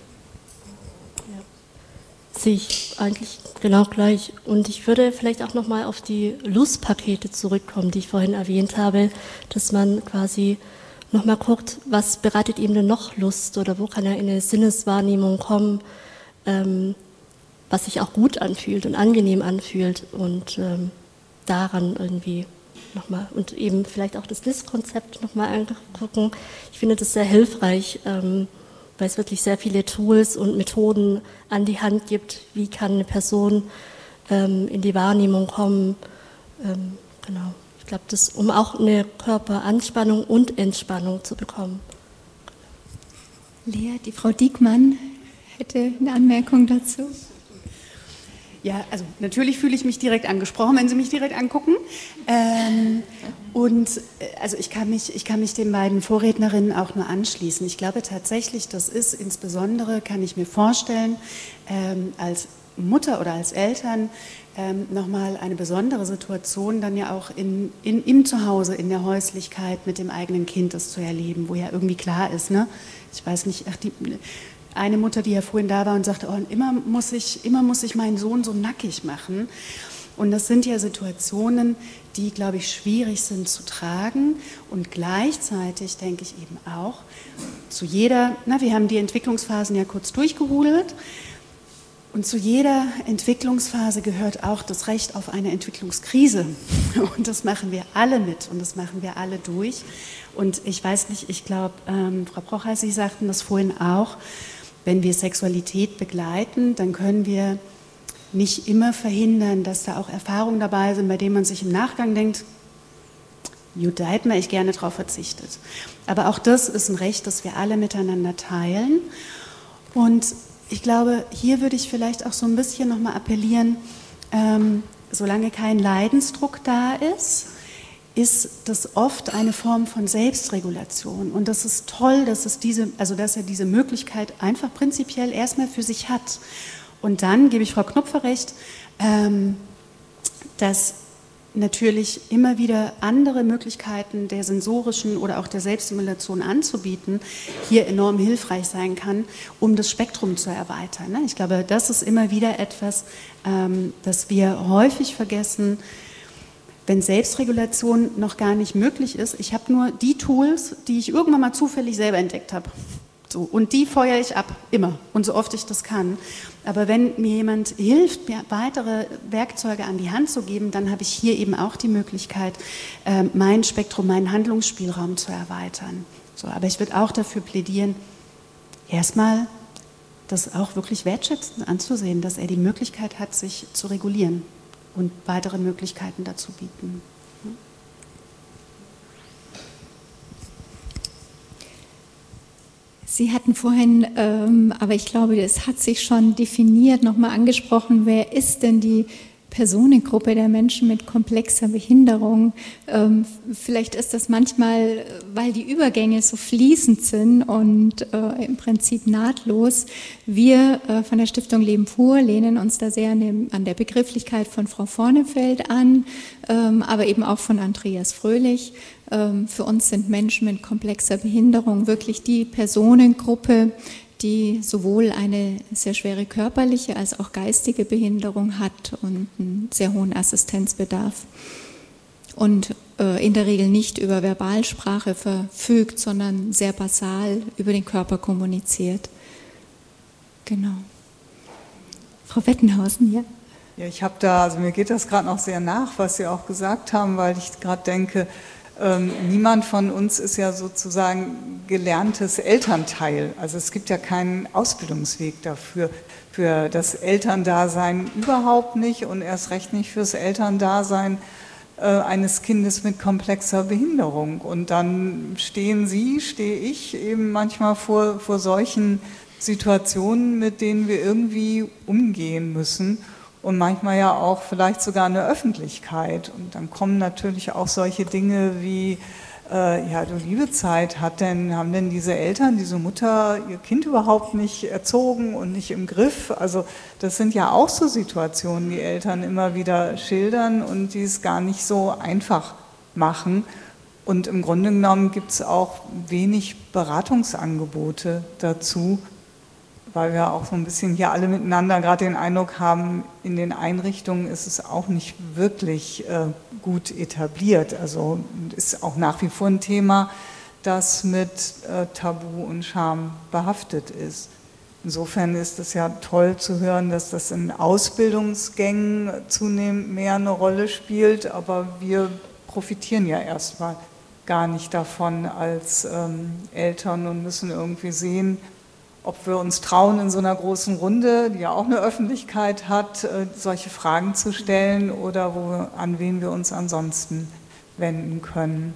S4: Sehe ich eigentlich genau gleich. Und ich würde vielleicht auch nochmal auf die Lustpakete zurückkommen, die ich vorhin erwähnt habe, dass man quasi nochmal guckt, was bereitet ihm denn noch Lust oder wo kann er in eine Sinneswahrnehmung kommen, ähm, was sich auch gut anfühlt und angenehm anfühlt und ähm, daran irgendwie nochmal und eben vielleicht auch das L I S-Konzept nochmal angucken. Ich finde das sehr hilfreich, ähm, weil es wirklich sehr viele Tools und Methoden an die Hand gibt, wie kann eine Person ähm, in die Wahrnehmung kommen. Ähm, genau. Ich glaube, das, um auch eine Körperanspannung und Entspannung zu bekommen.
S2: Lea, die Frau Diekmann hätte eine Anmerkung dazu.
S10: Ja, also natürlich fühle ich mich direkt angesprochen, wenn Sie mich direkt angucken. Ähm, und äh, also ich kann mich, ich kann mich den beiden Vorrednerinnen auch nur anschließen. Ich glaube tatsächlich, das ist insbesondere, kann ich mir vorstellen, ähm, als Mutter oder als Eltern ähm, nochmal eine besondere Situation, dann ja auch in, in, im Zuhause, in der Häuslichkeit mit dem eigenen Kind das zu erleben, wo ja irgendwie klar ist, ne? Ich weiß nicht, ach, die... Eine Mutter, die ja vorhin da war und sagte, oh, immer muss ich, immer muss ich meinen Sohn so nackig machen. Und das sind ja Situationen, die, glaube ich, schwierig sind zu tragen. Und gleichzeitig denke ich eben auch, zu jeder, na, wir haben die Entwicklungsphasen ja kurz durchgehudelt. Und zu jeder Entwicklungsphase gehört auch das Recht auf eine Entwicklungskrise. Und das machen wir alle mit und das machen wir alle durch. Und ich weiß nicht, ich glaube, ähm, Frau Brocher, Sie sagten das vorhin auch, wenn wir Sexualität begleiten, dann können wir nicht immer verhindern, dass da auch Erfahrungen dabei sind, bei denen man sich im Nachgang denkt, gut, da hätten wir echt gerne drauf verzichtet. Aber auch das ist ein Recht, das wir alle miteinander teilen. Und ich glaube, hier würde ich vielleicht auch so ein bisschen nochmal appellieren, ähm, solange kein Leidensdruck da ist, ist das oft eine Form von Selbstregulation. Und das ist toll, dass, es diese, also dass er diese Möglichkeit einfach prinzipiell erstmal für sich hat. Und dann gebe ich Frau Knupfer recht, ähm, dass natürlich immer wieder andere Möglichkeiten der sensorischen oder auch der Selbststimulation anzubieten, hier enorm hilfreich sein kann, um das Spektrum zu erweitern. Ich glaube, das ist immer wieder etwas, ähm, das wir häufig vergessen, wenn Selbstregulation noch gar nicht möglich ist. Ich habe nur die Tools, die ich irgendwann mal zufällig selber entdeckt habe. So, und die feuere ich ab, immer und so oft ich das kann. Aber wenn mir jemand hilft, mir weitere Werkzeuge an die Hand zu geben, dann habe ich hier eben auch die Möglichkeit, mein Spektrum, meinen Handlungsspielraum zu erweitern. So, aber ich würde auch dafür plädieren, erstmal das auch wirklich wertschätzend anzusehen, dass er die Möglichkeit hat, sich zu regulieren und weitere Möglichkeiten dazu bieten.
S2: Sie hatten vorhin, ähm, aber ich glaube, es hat sich schon definiert, nochmal angesprochen, wer ist denn die Personengruppe der Menschen mit komplexer Behinderung? Ähm, vielleicht ist das manchmal, weil die Übergänge so fließend sind und äh, im Prinzip nahtlos. Wir äh, von der Stiftung Leben pur lehnen uns da sehr an, dem, an der Begrifflichkeit von Frau Vornefeld an, ähm, aber eben auch von Andreas Fröhlich. Ähm, für uns sind Menschen mit komplexer Behinderung wirklich die Personengruppe, die sowohl eine sehr schwere körperliche als auch geistige Behinderung hat und einen sehr hohen Assistenzbedarf und äh, in der Regel nicht über Verbalsprache verfügt, sondern sehr basal über den Körper kommuniziert. Genau. Frau Wettenhausen, ja?
S6: Ja, ich habe da, also mir geht das gerade noch sehr nach, was Sie auch gesagt haben, weil ich gerade denke, Ähm, niemand von uns ist ja sozusagen gelerntes Elternteil. Also es gibt ja keinen Ausbildungsweg dafür, für das Elterndasein überhaupt nicht und erst recht nicht fürs Elterndasein äh, eines Kindes mit komplexer Behinderung. Und dann stehen Sie, stehe ich eben manchmal vor, vor solchen Situationen, mit denen wir irgendwie umgehen müssen. Und manchmal ja auch vielleicht sogar eine Öffentlichkeit. Und dann kommen natürlich auch solche Dinge wie, äh, ja, du liebe Zeit, hat denn, haben denn diese Eltern, diese Mutter ihr Kind überhaupt nicht erzogen und nicht im Griff? Also das sind ja auch so Situationen, die Eltern immer wieder schildern und die es gar nicht so einfach machen. Und im Grunde genommen gibt es auch wenig Beratungsangebote dazu, weil wir auch so ein bisschen hier alle miteinander gerade den Eindruck haben, in den Einrichtungen ist es auch nicht wirklich äh, gut etabliert. Also ist auch nach wie vor ein Thema, das mit äh, Tabu und Scham behaftet ist. Insofern ist es ja toll zu hören, dass das in Ausbildungsgängen zunehmend mehr eine Rolle spielt, aber wir profitieren ja erstmal gar nicht davon als ähm, Eltern und müssen irgendwie sehen, ob wir uns trauen, in so einer großen Runde, die ja auch eine Öffentlichkeit hat, äh, solche Fragen zu stellen oder wo wir, an wen wir uns ansonsten wenden können.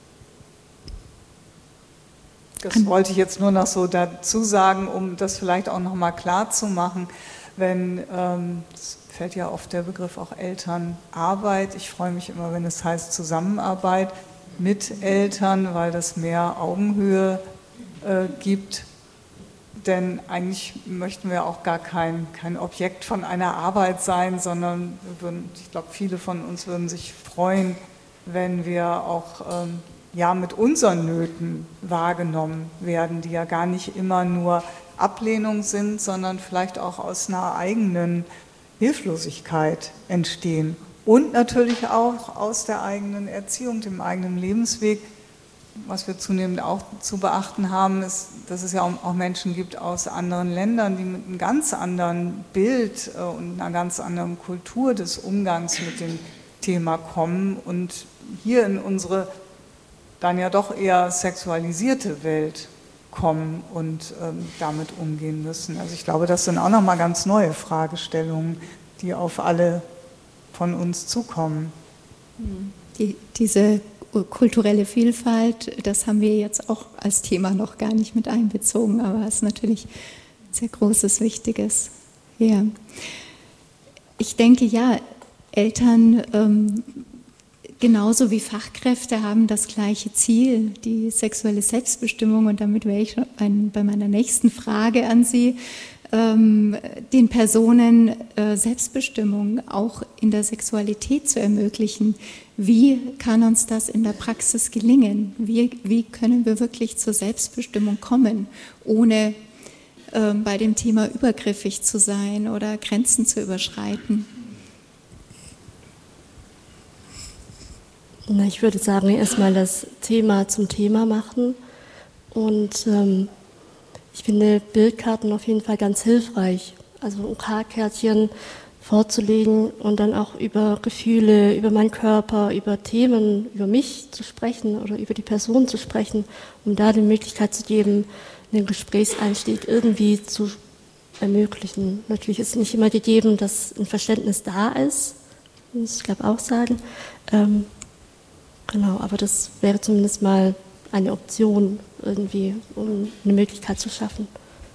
S6: Das wollte ich jetzt nur noch so dazu sagen, um das vielleicht auch noch mal klar zu machen, wenn, ähm, es fällt ja oft der Begriff auch Elternarbeit, ich freue mich immer, wenn es heißt Zusammenarbeit mit Eltern, weil das mehr Augenhöhe äh, gibt, denn eigentlich möchten wir auch gar kein, kein Objekt von einer Arbeit sein, sondern wir würden, ich glaube, viele von uns würden sich freuen, wenn wir auch ähm, ja, mit unseren Nöten wahrgenommen werden, die ja gar nicht immer nur Ablehnung sind, sondern vielleicht auch aus einer eigenen Hilflosigkeit entstehen. Und natürlich auch aus der eigenen Erziehung, dem eigenen Lebensweg. Was wir zunehmend auch zu beachten haben, ist, dass es ja auch Menschen gibt aus anderen Ländern, die mit einem ganz anderen Bild und einer ganz anderen Kultur des Umgangs mit dem Thema kommen und hier in unsere dann ja doch eher sexualisierte Welt kommen und ähm, damit umgehen müssen. Also ich glaube, das sind auch nochmal ganz neue Fragestellungen, die auf alle von uns zukommen.
S2: Die, diese kulturelle Vielfalt, das haben wir jetzt auch als Thema noch gar nicht mit einbezogen, aber es ist natürlich ein sehr großes, wichtiges. Ja. Ich denke, ja, Eltern ähm, genauso wie Fachkräfte haben das gleiche Ziel, die sexuelle Selbstbestimmung. Und damit wäre ich ein, bei meiner nächsten Frage an Sie, ähm, den Personen äh, Selbstbestimmung auch in der Sexualität zu ermöglichen. Wie kann uns das in der Praxis gelingen? Wie, wie können wir wirklich zur Selbstbestimmung kommen, ohne äh, bei dem Thema übergriffig zu sein oder Grenzen zu überschreiten?
S4: Na, ich würde sagen, erstmal das Thema zum Thema machen. Und ähm, ich finde Bildkarten auf jeden Fall ganz hilfreich. Also O K-Kärtchen vorzulegen und dann auch über Gefühle, über meinen Körper, über Themen, über mich zu sprechen oder über die Person zu sprechen, um da die Möglichkeit zu geben, einen Gesprächseinstieg irgendwie zu ermöglichen. Natürlich ist es nicht immer gegeben, dass ein Verständnis da ist, muss ich glaube auch sagen. Ähm, Genau, aber das wäre zumindest mal eine Option irgendwie, um eine Möglichkeit zu schaffen.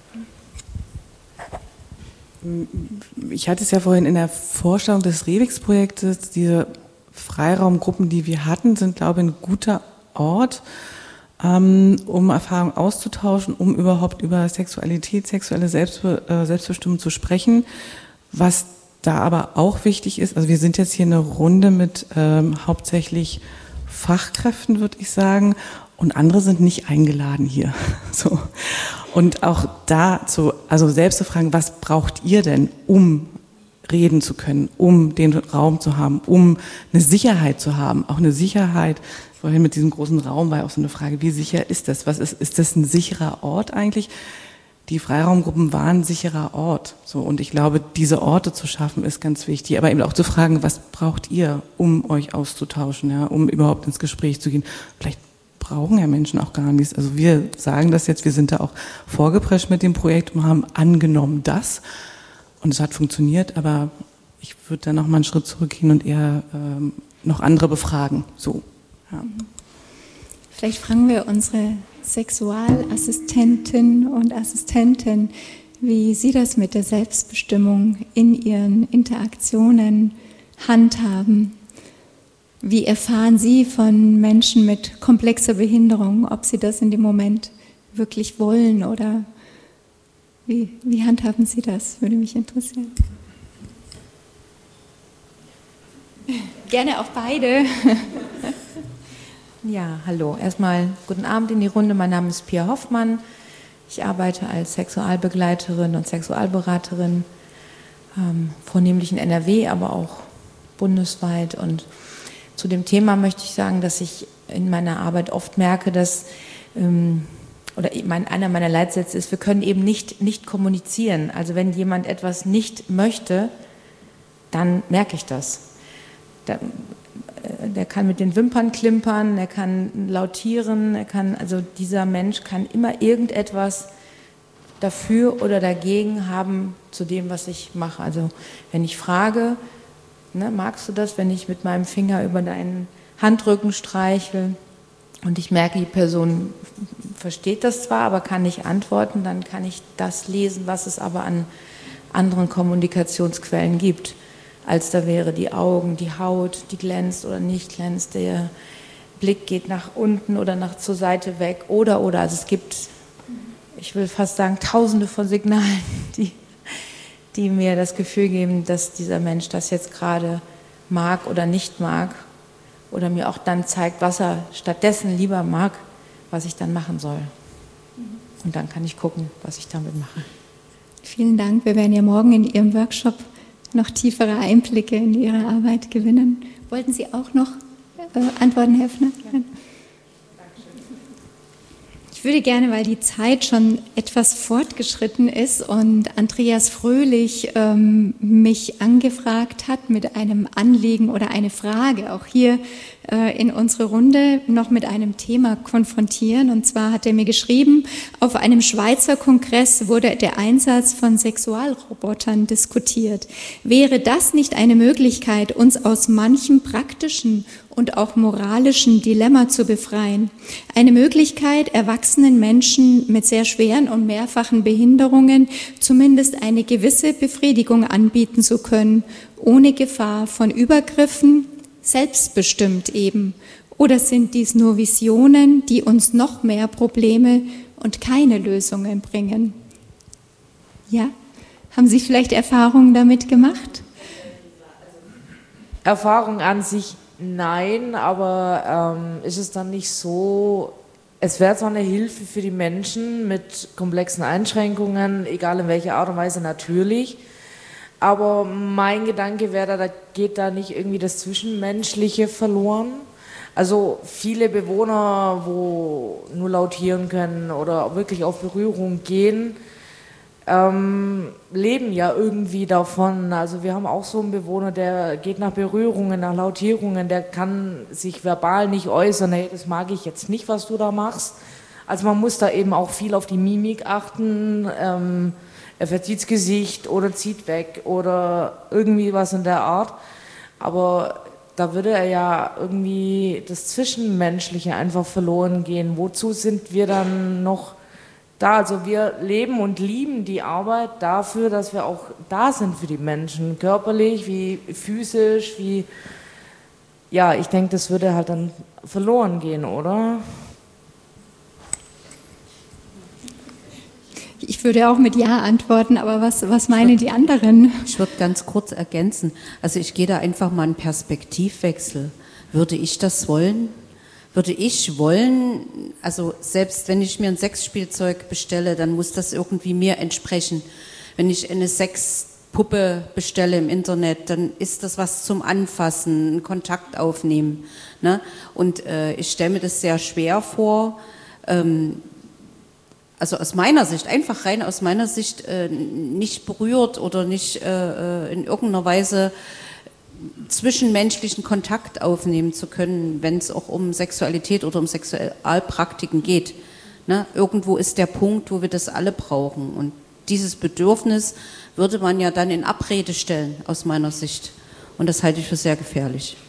S3: Ich hatte es ja vorhin in der Vorstellung des Revix-Projektes, diese Freiraumgruppen, die wir hatten, sind, glaube ich, ein guter Ort, um Erfahrungen auszutauschen, um überhaupt über Sexualität, sexuelle Selbstbe- äh, Selbstbestimmung zu sprechen. Was da aber auch wichtig ist, also wir sind jetzt hier eine Runde mit ähm, hauptsächlich Fachkräften, würde ich sagen, und andere sind nicht eingeladen hier. So. Und auch dazu, also selbst zu fragen, was braucht ihr denn, um reden zu können, um den Raum zu haben, um eine Sicherheit zu haben, auch eine Sicherheit. Vorhin mit diesem großen Raum war auch so eine Frage, wie sicher ist das? Was ist, ist das ein sicherer Ort eigentlich? Die Freiraumgruppen waren ein sicherer Ort. So, und ich glaube, diese Orte zu schaffen, ist ganz wichtig. Aber eben auch zu fragen, was braucht ihr, um euch auszutauschen, ja, um überhaupt ins Gespräch zu gehen. Vielleicht brauchen ja Menschen auch gar nichts. Also wir sagen das jetzt, wir sind da auch vorgeprescht mit dem Projekt und haben angenommen das. Und es hat funktioniert, aber ich würde da noch mal einen Schritt zurückgehen und eher ähm, noch andere befragen. So, ja.
S2: Vielleicht fragen wir unsere Sexualassistenten und Assistenten, wie Sie das mit der Selbstbestimmung in Ihren Interaktionen handhaben. Wie erfahren Sie von Menschen mit komplexer Behinderung, ob sie das in dem Moment wirklich wollen oder wie, wie handhaben Sie das? Würde mich interessieren. Gerne auch beide.
S9: Ja, hallo. Erstmal guten Abend in die Runde. Mein Name ist Pia Hoffmann. Ich arbeite als Sexualbegleiterin und Sexualberaterin, ähm, vornehmlich in N R W, aber auch bundesweit. Und zu dem Thema möchte ich sagen, dass ich in meiner Arbeit oft merke, dass ähm, oder mein, einer meiner Leitsätze ist, wir können eben nicht, nicht kommunizieren. Also wenn jemand etwas nicht möchte, dann merke ich das. Der, der kann mit den Wimpern klimpern, er kann lautieren, er kann, also dieser Mensch kann immer irgendetwas dafür oder dagegen haben zu dem, was ich mache. Also wenn ich frage, ne, magst du das, wenn ich mit meinem Finger über deinen Handrücken streichel und ich merke, die Person versteht das zwar, aber kann nicht antworten, dann kann ich das lesen, was es aber an anderen Kommunikationsquellen gibt, als da wäre die Augen, die Haut, die glänzt oder nicht glänzt, der Blick geht nach unten oder nach zur Seite weg oder, oder. Also es gibt, ich will fast sagen, tausende von Signalen, die, die mir das Gefühl geben, dass dieser Mensch das jetzt gerade mag oder nicht mag oder mir auch dann zeigt, was er stattdessen lieber mag, was ich dann machen soll. Und dann kann ich gucken, was ich damit mache.
S2: Vielen Dank. Wir werden ja morgen in Ihrem Workshop noch tiefere Einblicke in Ihre Arbeit gewinnen. Wollten Sie auch noch äh, antworten, Herr Öffner? Ja. Ich würde gerne, weil die Zeit schon etwas fortgeschritten ist und Andreas Fröhlich ähm, mich angefragt hat mit einem Anliegen oder eine Frage, auch hier äh, in unsere Runde noch mit einem Thema konfrontieren. Und zwar hat er mir geschrieben, auf einem Schweizer Kongress wurde der Einsatz von Sexualrobotern diskutiert. Wäre das nicht eine Möglichkeit, uns aus manchem praktischen und auch moralischen Dilemma zu befreien? Eine Möglichkeit, erwachsenen Menschen mit sehr schweren und mehrfachen Behinderungen zumindest eine gewisse Befriedigung anbieten zu können, ohne Gefahr von Übergriffen, selbstbestimmt eben. Oder sind dies nur Visionen, die uns noch mehr Probleme und keine Lösungen bringen? Ja? Haben Sie vielleicht Erfahrungen damit gemacht?
S11: Erfahrung an sich nein, aber ähm, ist es dann nicht so, es wäre zwar eine Hilfe für die Menschen mit komplexen Einschränkungen, egal in welcher Art und Weise natürlich, aber mein Gedanke wäre, da geht da nicht irgendwie das Zwischenmenschliche verloren. Also viele Bewohner, wo nur lautieren können oder wirklich auf Berührung gehen, ähm, leben ja irgendwie davon. Also wir haben auch so einen Bewohner, der geht nach Berührungen, nach Lautierungen, der kann sich verbal nicht äußern, hey, das mag ich jetzt nicht, was du da machst. Also man muss da eben auch viel auf die Mimik achten, ähm, er verzieht das Gesicht oder zieht weg oder irgendwie was in der Art. Aber da würde er ja irgendwie das Zwischenmenschliche einfach verloren gehen. Wozu sind wir dann noch da? Also wir leben und lieben die Arbeit dafür, dass wir auch da sind für die Menschen, körperlich wie physisch, wie, ja, ich denke, das würde halt dann verloren gehen, oder?
S2: Ich würde auch mit Ja antworten, aber was, was meinen die anderen?
S12: Ich würde ganz kurz ergänzen. Also ich gehe da einfach mal einen Perspektivwechsel. Würde ich das wollen? Würde ich wollen, also selbst wenn ich mir ein Sexspielzeug bestelle, dann muss das irgendwie mir entsprechen. Wenn ich eine Sexpuppe bestelle im Internet, dann ist das was zum Anfassen, Kontakt aufnehmen. Ne? Und äh, ich stelle mir das sehr schwer vor, ähm, also aus meiner Sicht, einfach rein aus meiner Sicht, äh, nicht berührt oder nicht äh, in irgendeiner Weise zwischenmenschlichen Kontakt aufnehmen zu können, wenn es auch um Sexualität oder um Sexualpraktiken geht. Ne? Irgendwo ist der Punkt, wo wir das alle brauchen. Und dieses Bedürfnis würde man ja dann in Abrede stellen, aus meiner Sicht. Und das halte ich für sehr gefährlich.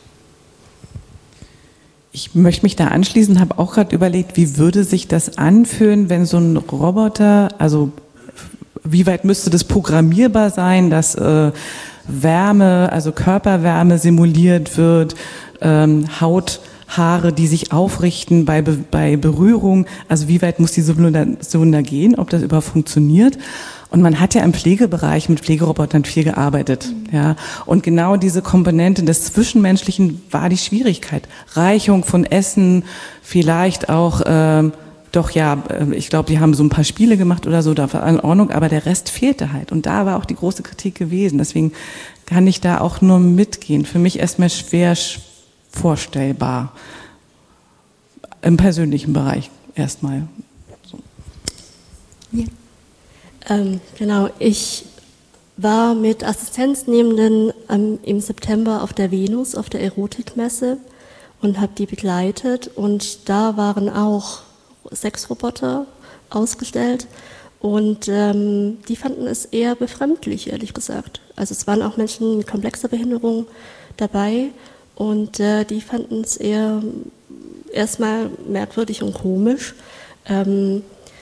S3: Ich möchte mich da anschließen, habe auch gerade überlegt, wie würde sich das anfühlen, wenn so ein Roboter, also wie weit müsste das programmierbar sein, dass äh, Wärme, also Körperwärme simuliert wird, ähm, Hauthaare, die sich aufrichten bei, Be- bei Berührung, also wie weit muss die Simulation da gehen, ob das überhaupt funktioniert. Und man hat ja im Pflegebereich mit Pflegerobotern viel gearbeitet, mhm. ja. Und genau diese Komponente des Zwischenmenschlichen war die Schwierigkeit. Reichung von Essen, vielleicht auch, ähm, doch ja, ich glaube, die haben so ein paar Spiele gemacht oder so, da war in Ordnung, aber der Rest fehlte halt. Und da war auch die große Kritik gewesen. Deswegen kann ich da auch nur mitgehen. Für mich erstmal schwer vorstellbar im persönlichen Bereich. erstmal. So.
S4: Ja. Ähm, genau, ich war mit Assistenznehmenden ähm, im September auf der Venus, auf der Erotikmesse und habe die begleitet und da waren auch Sexroboter ausgestellt und ähm, die fanden es eher befremdlich, ehrlich gesagt. Also es waren auch Menschen mit komplexer Behinderung dabei und äh, die fanden es eher erstmal merkwürdig und komisch. Ähm,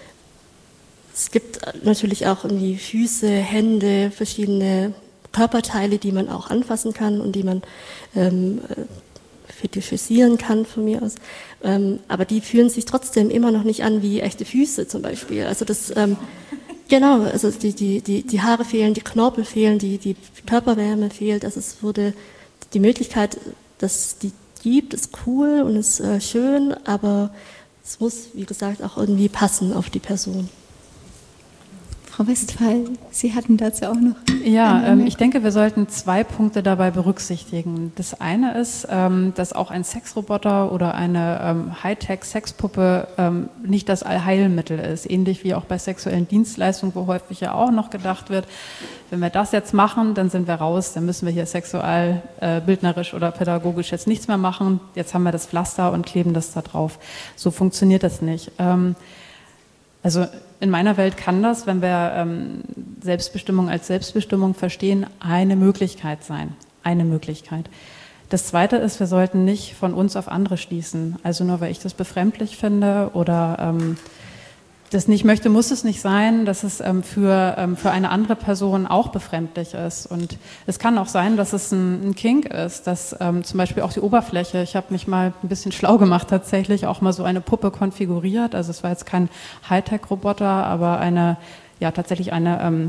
S4: Es gibt natürlich auch irgendwie Füße, Hände, verschiedene Körperteile, die man auch anfassen kann und die man ähm, fetischisieren kann von mir aus. Ähm, aber die fühlen sich trotzdem immer noch nicht an wie echte Füße zum Beispiel. Also das, ähm, genau, also die, die, die, die Haare fehlen, die Knorpel fehlen, die, die Körperwärme fehlt. Also es wurde die Möglichkeit, dass die gibt, ist cool und ist äh, schön, aber es muss, wie gesagt, auch irgendwie passen auf die Person.
S2: Frau Westphal, Sie hatten dazu auch noch.
S5: Ja, ähm, ich denke, wir sollten zwei Punkte dabei berücksichtigen. Das eine ist, ähm, dass auch ein Sexroboter oder eine ähm, Hightech-Sexpuppe ähm, nicht das Allheilmittel ist. Ähnlich wie auch bei sexuellen Dienstleistungen, wo häufig ja auch noch gedacht wird, wenn wir das jetzt machen, dann sind wir raus, dann müssen wir hier sexual, äh, bildnerisch oder pädagogisch jetzt nichts mehr machen. Jetzt haben wir das Pflaster und kleben das da drauf. So funktioniert das nicht. Ähm, Also in meiner Welt kann das, wenn wir ähm, Selbstbestimmung als Selbstbestimmung verstehen, eine Möglichkeit sein. Eine Möglichkeit. Das Zweite ist, wir sollten nicht von uns auf andere schließen. Also nur weil ich das befremdlich finde oder ähm, das nicht möchte, muss es nicht sein, dass es ähm, für, ähm, für eine andere Person auch befremdlich ist. Und es kann auch sein, dass es ein, ein Kink ist, dass ähm, zum Beispiel auch die Oberfläche, ich habe mich mal ein bisschen schlau gemacht tatsächlich, auch mal so eine Puppe konfiguriert. Also es war jetzt kein Hightech-Roboter, aber eine, ja tatsächlich eine ähm,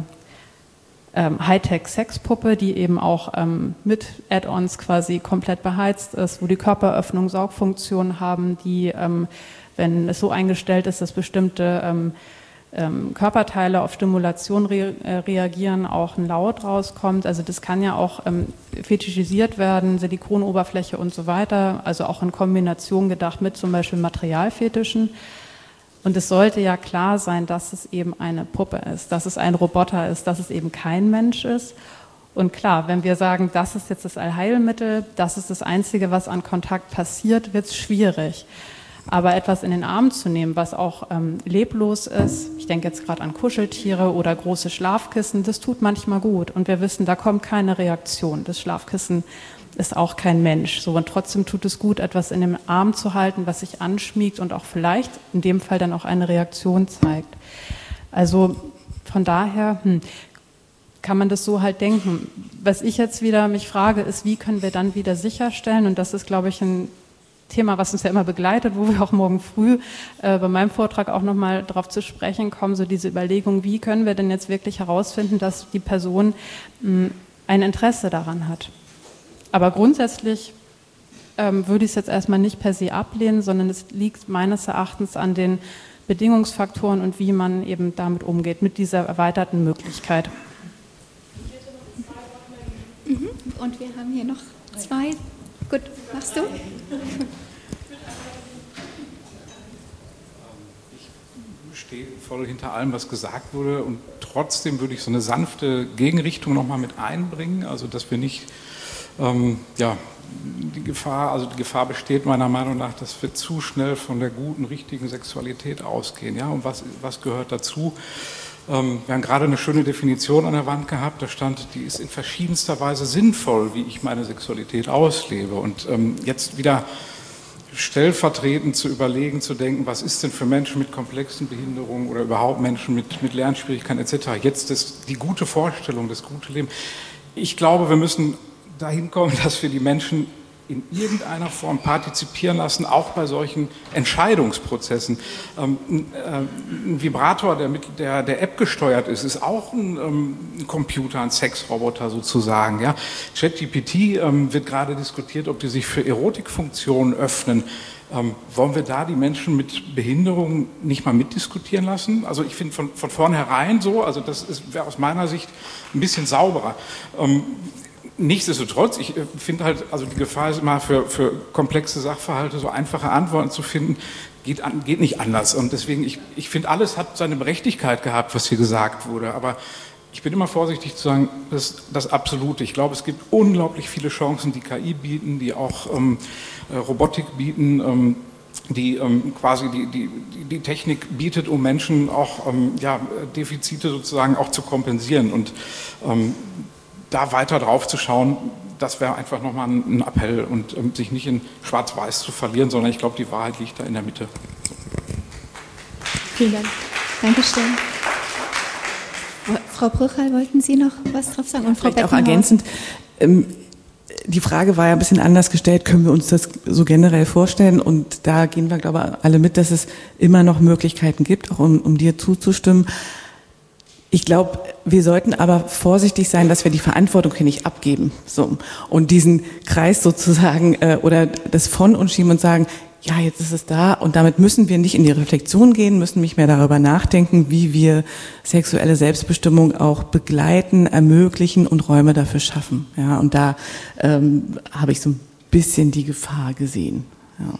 S5: ähm, Hightech-Sexpuppe, die eben auch ähm, mit Add-ons quasi komplett beheizt ist, wo die Körperöffnung Saugfunktionen haben, die ähm, wenn es so eingestellt ist, dass bestimmte ähm, ähm, Körperteile auf Stimulation re äh, reagieren, auch ein Laut rauskommt. Also das kann ja auch ähm, fetischisiert werden, Silikonoberfläche und so weiter, also auch in Kombination gedacht mit zum Beispiel Materialfetischen. Und es sollte ja klar sein, dass es eben eine Puppe ist, dass es ein Roboter ist, dass es eben kein Mensch ist. Und klar, wenn wir sagen, das ist jetzt das Allheilmittel, das ist das Einzige, was an Kontakt passiert, wird es schwierig. Aber etwas in den Arm zu nehmen, was auch ähm, leblos ist, ich denke jetzt gerade an Kuscheltiere oder große Schlafkissen, das tut manchmal gut. Und wir wissen, da kommt keine Reaktion. Das Schlafkissen ist auch kein Mensch. So, und trotzdem tut es gut, etwas in dem Arm zu halten, was sich anschmiegt und auch vielleicht in dem Fall dann auch eine Reaktion zeigt. Also von daher hm, kann man das so halt denken. Was ich jetzt wieder mich frage, ist, wie können wir dann wieder sicherstellen, und das ist, glaube ich, ein Thema, was uns ja immer begleitet, wo wir auch morgen früh äh, bei meinem Vortrag auch nochmal drauf zu sprechen kommen, so diese Überlegung, wie können wir denn jetzt wirklich herausfinden, dass die Person mh, ein Interesse daran hat. Aber grundsätzlich ähm, würde ich es jetzt erstmal nicht per se ablehnen, sondern es liegt meines Erachtens an den Bedingungsfaktoren und wie man eben damit umgeht, mit dieser erweiterten Möglichkeit.
S2: Mhm. Und wir haben hier noch zwei. Gut, machst du?
S13: Ich stehe voll hinter allem, was gesagt wurde, und trotzdem würde ich so eine sanfte Gegenrichtung nochmal mit einbringen, also dass wir nicht, ähm, ja, die Gefahr, also die Gefahr besteht meiner Meinung nach, dass wir zu schnell von der guten, richtigen Sexualität ausgehen, ja, und was, was gehört dazu? Ähm, wir haben gerade eine schöne Definition an der Wand gehabt, da stand, die ist in verschiedenster Weise sinnvoll, wie ich meine Sexualität auslebe. Und ähm, jetzt wieder stellvertretend zu überlegen, zu denken, was ist denn für Menschen mit komplexen Behinderungen oder überhaupt Menschen mit, mit Lernschwierigkeiten et cetera. Jetzt ist die gute Vorstellung, das gute Leben. Ich glaube, wir müssen dahin kommen, dass wir die Menschen in irgendeiner Form partizipieren lassen, auch bei solchen Entscheidungsprozessen. Ähm, ein Vibrator, der mit der, der App gesteuert ist, ist auch ein, ähm, ein Computer, ein Sexroboter sozusagen. Ja? ChatGPT ähm, wird gerade diskutiert, ob die sich für Erotikfunktionen öffnen. Ähm, wollen wir da die Menschen mit Behinderungen nicht mal mitdiskutieren lassen? Also ich finde von, von vornherein so, also das wäre aus meiner Sicht ein bisschen sauberer. Ähm, Nichtsdestotrotz, ich finde halt, also die Gefahr ist immer für, für komplexe Sachverhalte so einfache Antworten zu finden, geht, an, geht nicht anders. Und deswegen, ich, ich finde, alles hat seine Berechtigkeit gehabt, was hier gesagt wurde. Aber ich bin immer vorsichtig zu sagen, das, das Absolute. Ich glaube, es gibt unglaublich viele Chancen, die K I bieten, die auch ähm, Robotik bieten, ähm, die ähm, quasi die, die, die Technik bietet, um Menschen auch ähm, ja, Defizite sozusagen auch zu kompensieren. Und ähm, da weiter drauf zu schauen, das wäre einfach nochmal ein Appell und ähm, sich nicht in Schwarz-Weiß zu verlieren, sondern ich glaube, die Wahrheit liegt da in der Mitte.
S2: Vielen Dank. Dankeschön. Frau Brüchal, wollten Sie noch was drauf sagen? Und Frau
S3: Vielleicht auch ergänzend, ähm, die Frage war ja ein bisschen anders gestellt, können wir uns das so generell vorstellen? Und da gehen wir, glaube ich, alle mit, dass es immer noch Möglichkeiten gibt, auch um, um dir zuzustimmen. Ich glaube, wir sollten aber vorsichtig sein, dass wir die Verantwortung hier nicht abgeben. So. Und diesen Kreis sozusagen äh, oder das von uns schieben und sagen, ja, jetzt ist es da und damit müssen wir nicht in die Reflexion gehen, müssen nicht mehr darüber nachdenken, wie wir sexuelle Selbstbestimmung auch begleiten, ermöglichen und Räume dafür schaffen. Ja, und da ähm, habe ich so ein bisschen die Gefahr gesehen. Ja.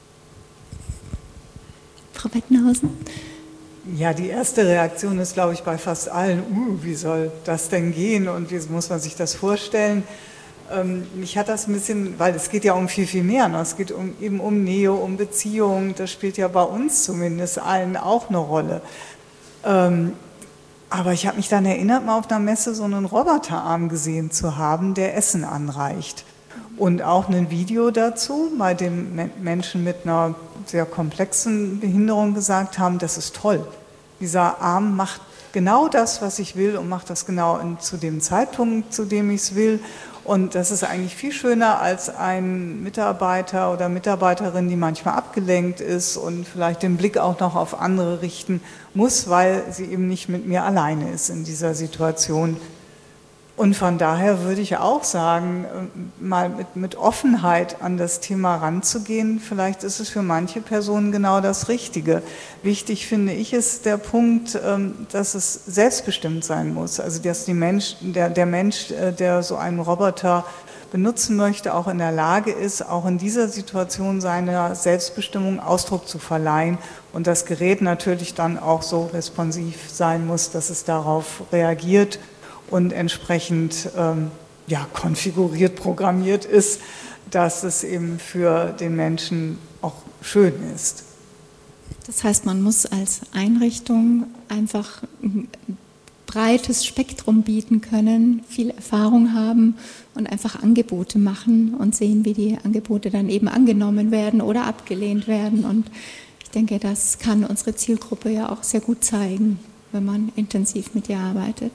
S2: Frau Bettenhausen?
S6: Ja, die erste Reaktion ist, glaube ich, bei fast allen, uh, wie soll das denn gehen und wie muss man sich das vorstellen? Ähm, mich hat das ein bisschen, weil es geht ja um viel, viel mehr, ne? Es geht um, eben um Nähe, um Beziehung, das spielt ja bei uns zumindest allen auch eine Rolle. Ähm, aber ich habe mich dann erinnert, mal auf einer Messe so einen Roboterarm gesehen zu haben, der Essen anreicht. Und auch ein Video dazu, bei dem Menschen mit einer sehr komplexen Behinderung gesagt haben, das ist toll. Dieser Arm macht genau das, was ich will und macht das genau in, zu dem Zeitpunkt, zu dem ich es will. Und das ist eigentlich viel schöner als ein Mitarbeiter oder Mitarbeiterin, die manchmal abgelenkt ist und vielleicht den Blick auch noch auf andere richten muss, weil sie eben nicht mit mir alleine ist in dieser Situation. Und von daher würde ich auch sagen, mal mit, mit Offenheit an das Thema ranzugehen, vielleicht ist es für manche Personen genau das Richtige. Wichtig finde ich ist der Punkt, dass es selbstbestimmt sein muss. Also dass die Mensch, der, der Mensch, der so einen Roboter benutzen möchte, auch in der Lage ist, auch in dieser Situation seiner Selbstbestimmung Ausdruck zu verleihen und das Gerät natürlich dann auch so responsiv sein muss, dass es darauf reagiert und entsprechend ähm, ja, konfiguriert, programmiert ist, dass es eben für den Menschen auch schön ist.
S2: Das heißt, man muss als Einrichtung einfach ein breites Spektrum bieten können, viel Erfahrung haben und einfach Angebote machen und sehen, wie die Angebote dann eben angenommen werden oder abgelehnt werden. Und ich denke, das kann unsere Zielgruppe ja auch sehr gut zeigen, wenn man intensiv mit ihr arbeitet.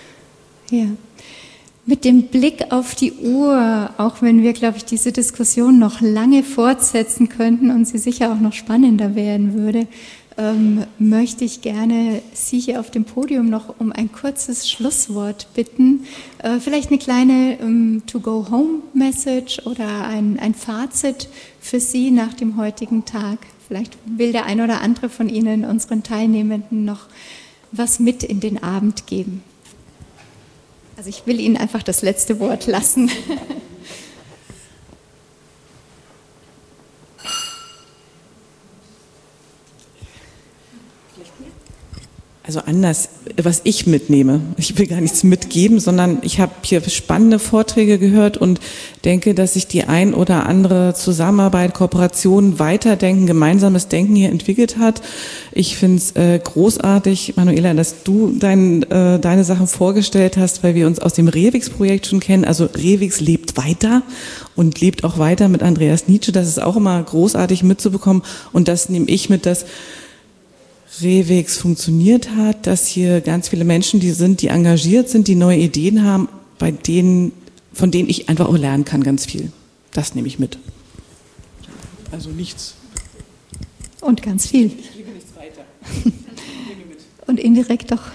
S2: Ja. Mit dem Blick auf die Uhr, auch wenn wir, glaube ich, diese Diskussion noch lange fortsetzen könnten und sie sicher auch noch spannender werden würde, ähm, möchte ich gerne Sie hier auf dem Podium noch um ein kurzes Schlusswort bitten. Äh, vielleicht eine kleine ähm, To-Go-Home-Message oder ein, ein Fazit für Sie nach dem heutigen Tag. Vielleicht will der ein oder andere von Ihnen, unseren Teilnehmenden, noch was mit in den Abend geben. Also ich will Ihnen einfach das letzte Wort lassen.
S3: Also anders, was ich mitnehme. Ich will gar nichts mitgeben, sondern ich habe hier spannende Vorträge gehört und denke, dass sich die ein oder andere Zusammenarbeit, Kooperation, Weiterdenken, gemeinsames Denken hier entwickelt hat. Ich finde es äh, großartig, Manuela, dass du dein, äh, deine Sachen vorgestellt hast, weil wir uns aus dem Rewix-Projekt schon kennen. Also Rewix lebt weiter und lebt auch weiter mit Andreas Nietzsche. Das ist auch immer großartig mitzubekommen und das nehme ich mit, dass Rewix funktioniert hat, dass hier ganz viele Menschen, die sind, die engagiert sind, die neue Ideen haben, bei denen, von denen ich einfach auch lernen kann, ganz viel. Das nehme ich mit.
S13: Also nichts.
S2: Und ganz viel.
S3: Ich gebe nichts weiter.
S2: Und indirekt doch.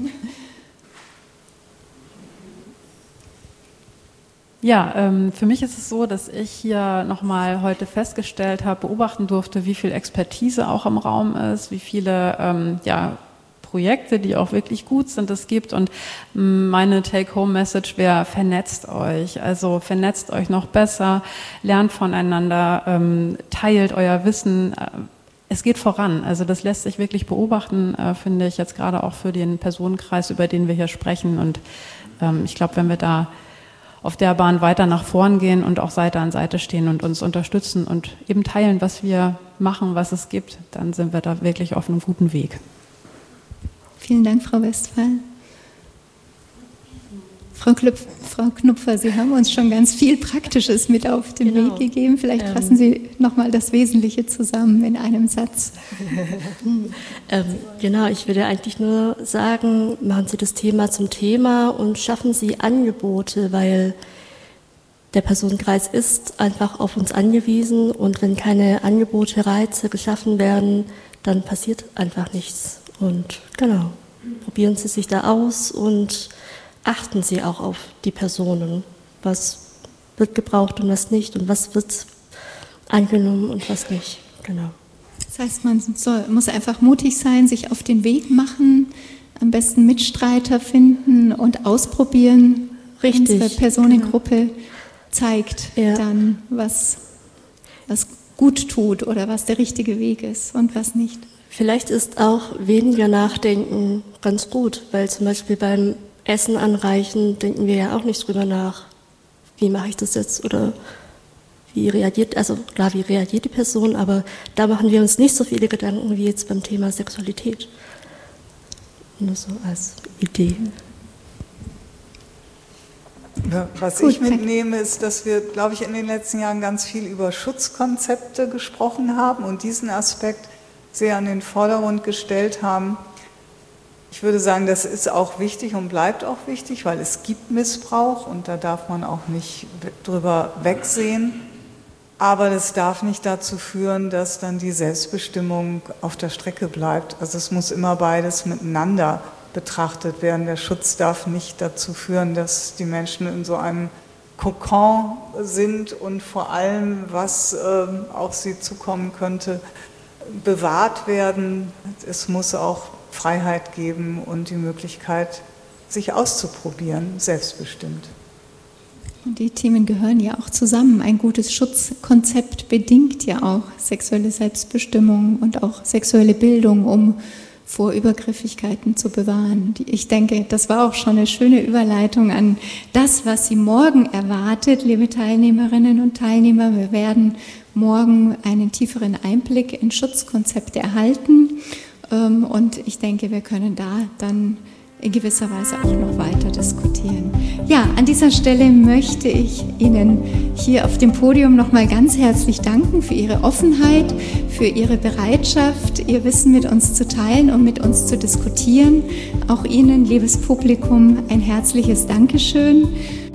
S5: Ja, ähm, für mich ist es so, dass ich hier nochmal heute festgestellt habe, beobachten durfte, wie viel Expertise auch im Raum ist, wie viele ähm, ja, Projekte, die auch wirklich gut sind, es gibt. Und meine Take-Home-Message wäre, vernetzt euch. Also vernetzt euch noch besser, lernt voneinander, ähm, teilt euer Wissen, äh, es geht voran. Also das lässt sich wirklich beobachten, äh, finde ich, jetzt gerade auch für den Personenkreis, über den wir hier sprechen. Und ähm, ich glaube, wenn wir da auf der Bahn weiter nach vorn gehen und auch Seite an Seite stehen und uns unterstützen und eben teilen, was wir machen, was es gibt, dann sind wir da wirklich auf einem guten Weg.
S2: Vielen Dank, Frau Westphal. Frau, Klüpf, Frau Knupfer, Sie haben uns schon ganz viel Praktisches mit auf den genau. Weg gegeben. Vielleicht ähm, fassen Sie nochmal das Wesentliche zusammen in einem Satz.
S4: ähm, genau, ich würde eigentlich nur sagen, machen Sie das Thema zum Thema und schaffen Sie Angebote, weil der Personenkreis ist einfach auf uns angewiesen und wenn keine Angebote, Reize geschaffen werden, dann passiert einfach nichts. Und genau, probieren Sie sich da aus und achten Sie auch auf die Personen, was wird gebraucht und was nicht und was wird angenommen und was nicht. Genau.
S2: Das heißt, man soll, muss einfach mutig sein, sich auf den Weg machen, am besten Mitstreiter finden und ausprobieren.
S4: Richtig.
S2: Unsere Personengruppe genau. zeigt ja. dann, was, was gut tut oder was der richtige Weg ist und was nicht.
S4: Vielleicht ist auch weniger Nachdenken ganz gut, weil zum Beispiel beim Essen anreichen, denken wir ja auch nicht drüber nach, wie mache ich das jetzt oder wie reagiert, also klar, wie reagiert die Person, aber da machen wir uns nicht so viele Gedanken wie jetzt beim Thema Sexualität. Nur so als Idee.
S6: Ja, was Gut, ich mitnehme, ist, dass wir, glaube ich, in den letzten Jahren ganz viel über Schutzkonzepte gesprochen haben und diesen Aspekt sehr an den Vordergrund gestellt haben. Ich würde sagen, das ist auch wichtig und bleibt auch wichtig, weil es gibt Missbrauch und da darf man auch nicht drüber wegsehen. Aber das darf nicht dazu führen, dass dann die Selbstbestimmung auf der Strecke bleibt. Also es muss immer beides miteinander betrachtet werden. Der Schutz darf nicht dazu führen, dass die Menschen in so einem Kokon sind und vor allem, was äh, auf sie zukommen könnte, bewahrt werden. Es muss auch Freiheit geben und die Möglichkeit, sich auszuprobieren, selbstbestimmt.
S2: Und die Themen gehören ja auch zusammen. Ein gutes Schutzkonzept bedingt ja auch sexuelle Selbstbestimmung und auch sexuelle Bildung, um vor Übergriffigkeiten zu bewahren. Ich denke, das war auch schon eine schöne Überleitung an das, was Sie morgen erwartet, liebe Teilnehmerinnen und Teilnehmer. Wir werden morgen einen tieferen Einblick in Schutzkonzepte erhalten. Und ich denke, wir können da dann in gewisser Weise auch noch weiter diskutieren. Ja, an dieser Stelle möchte ich Ihnen hier auf dem Podium nochmal ganz herzlich danken für Ihre Offenheit, für Ihre Bereitschaft, Ihr Wissen mit uns zu teilen und mit uns zu diskutieren. Auch Ihnen, liebes Publikum, ein herzliches Dankeschön.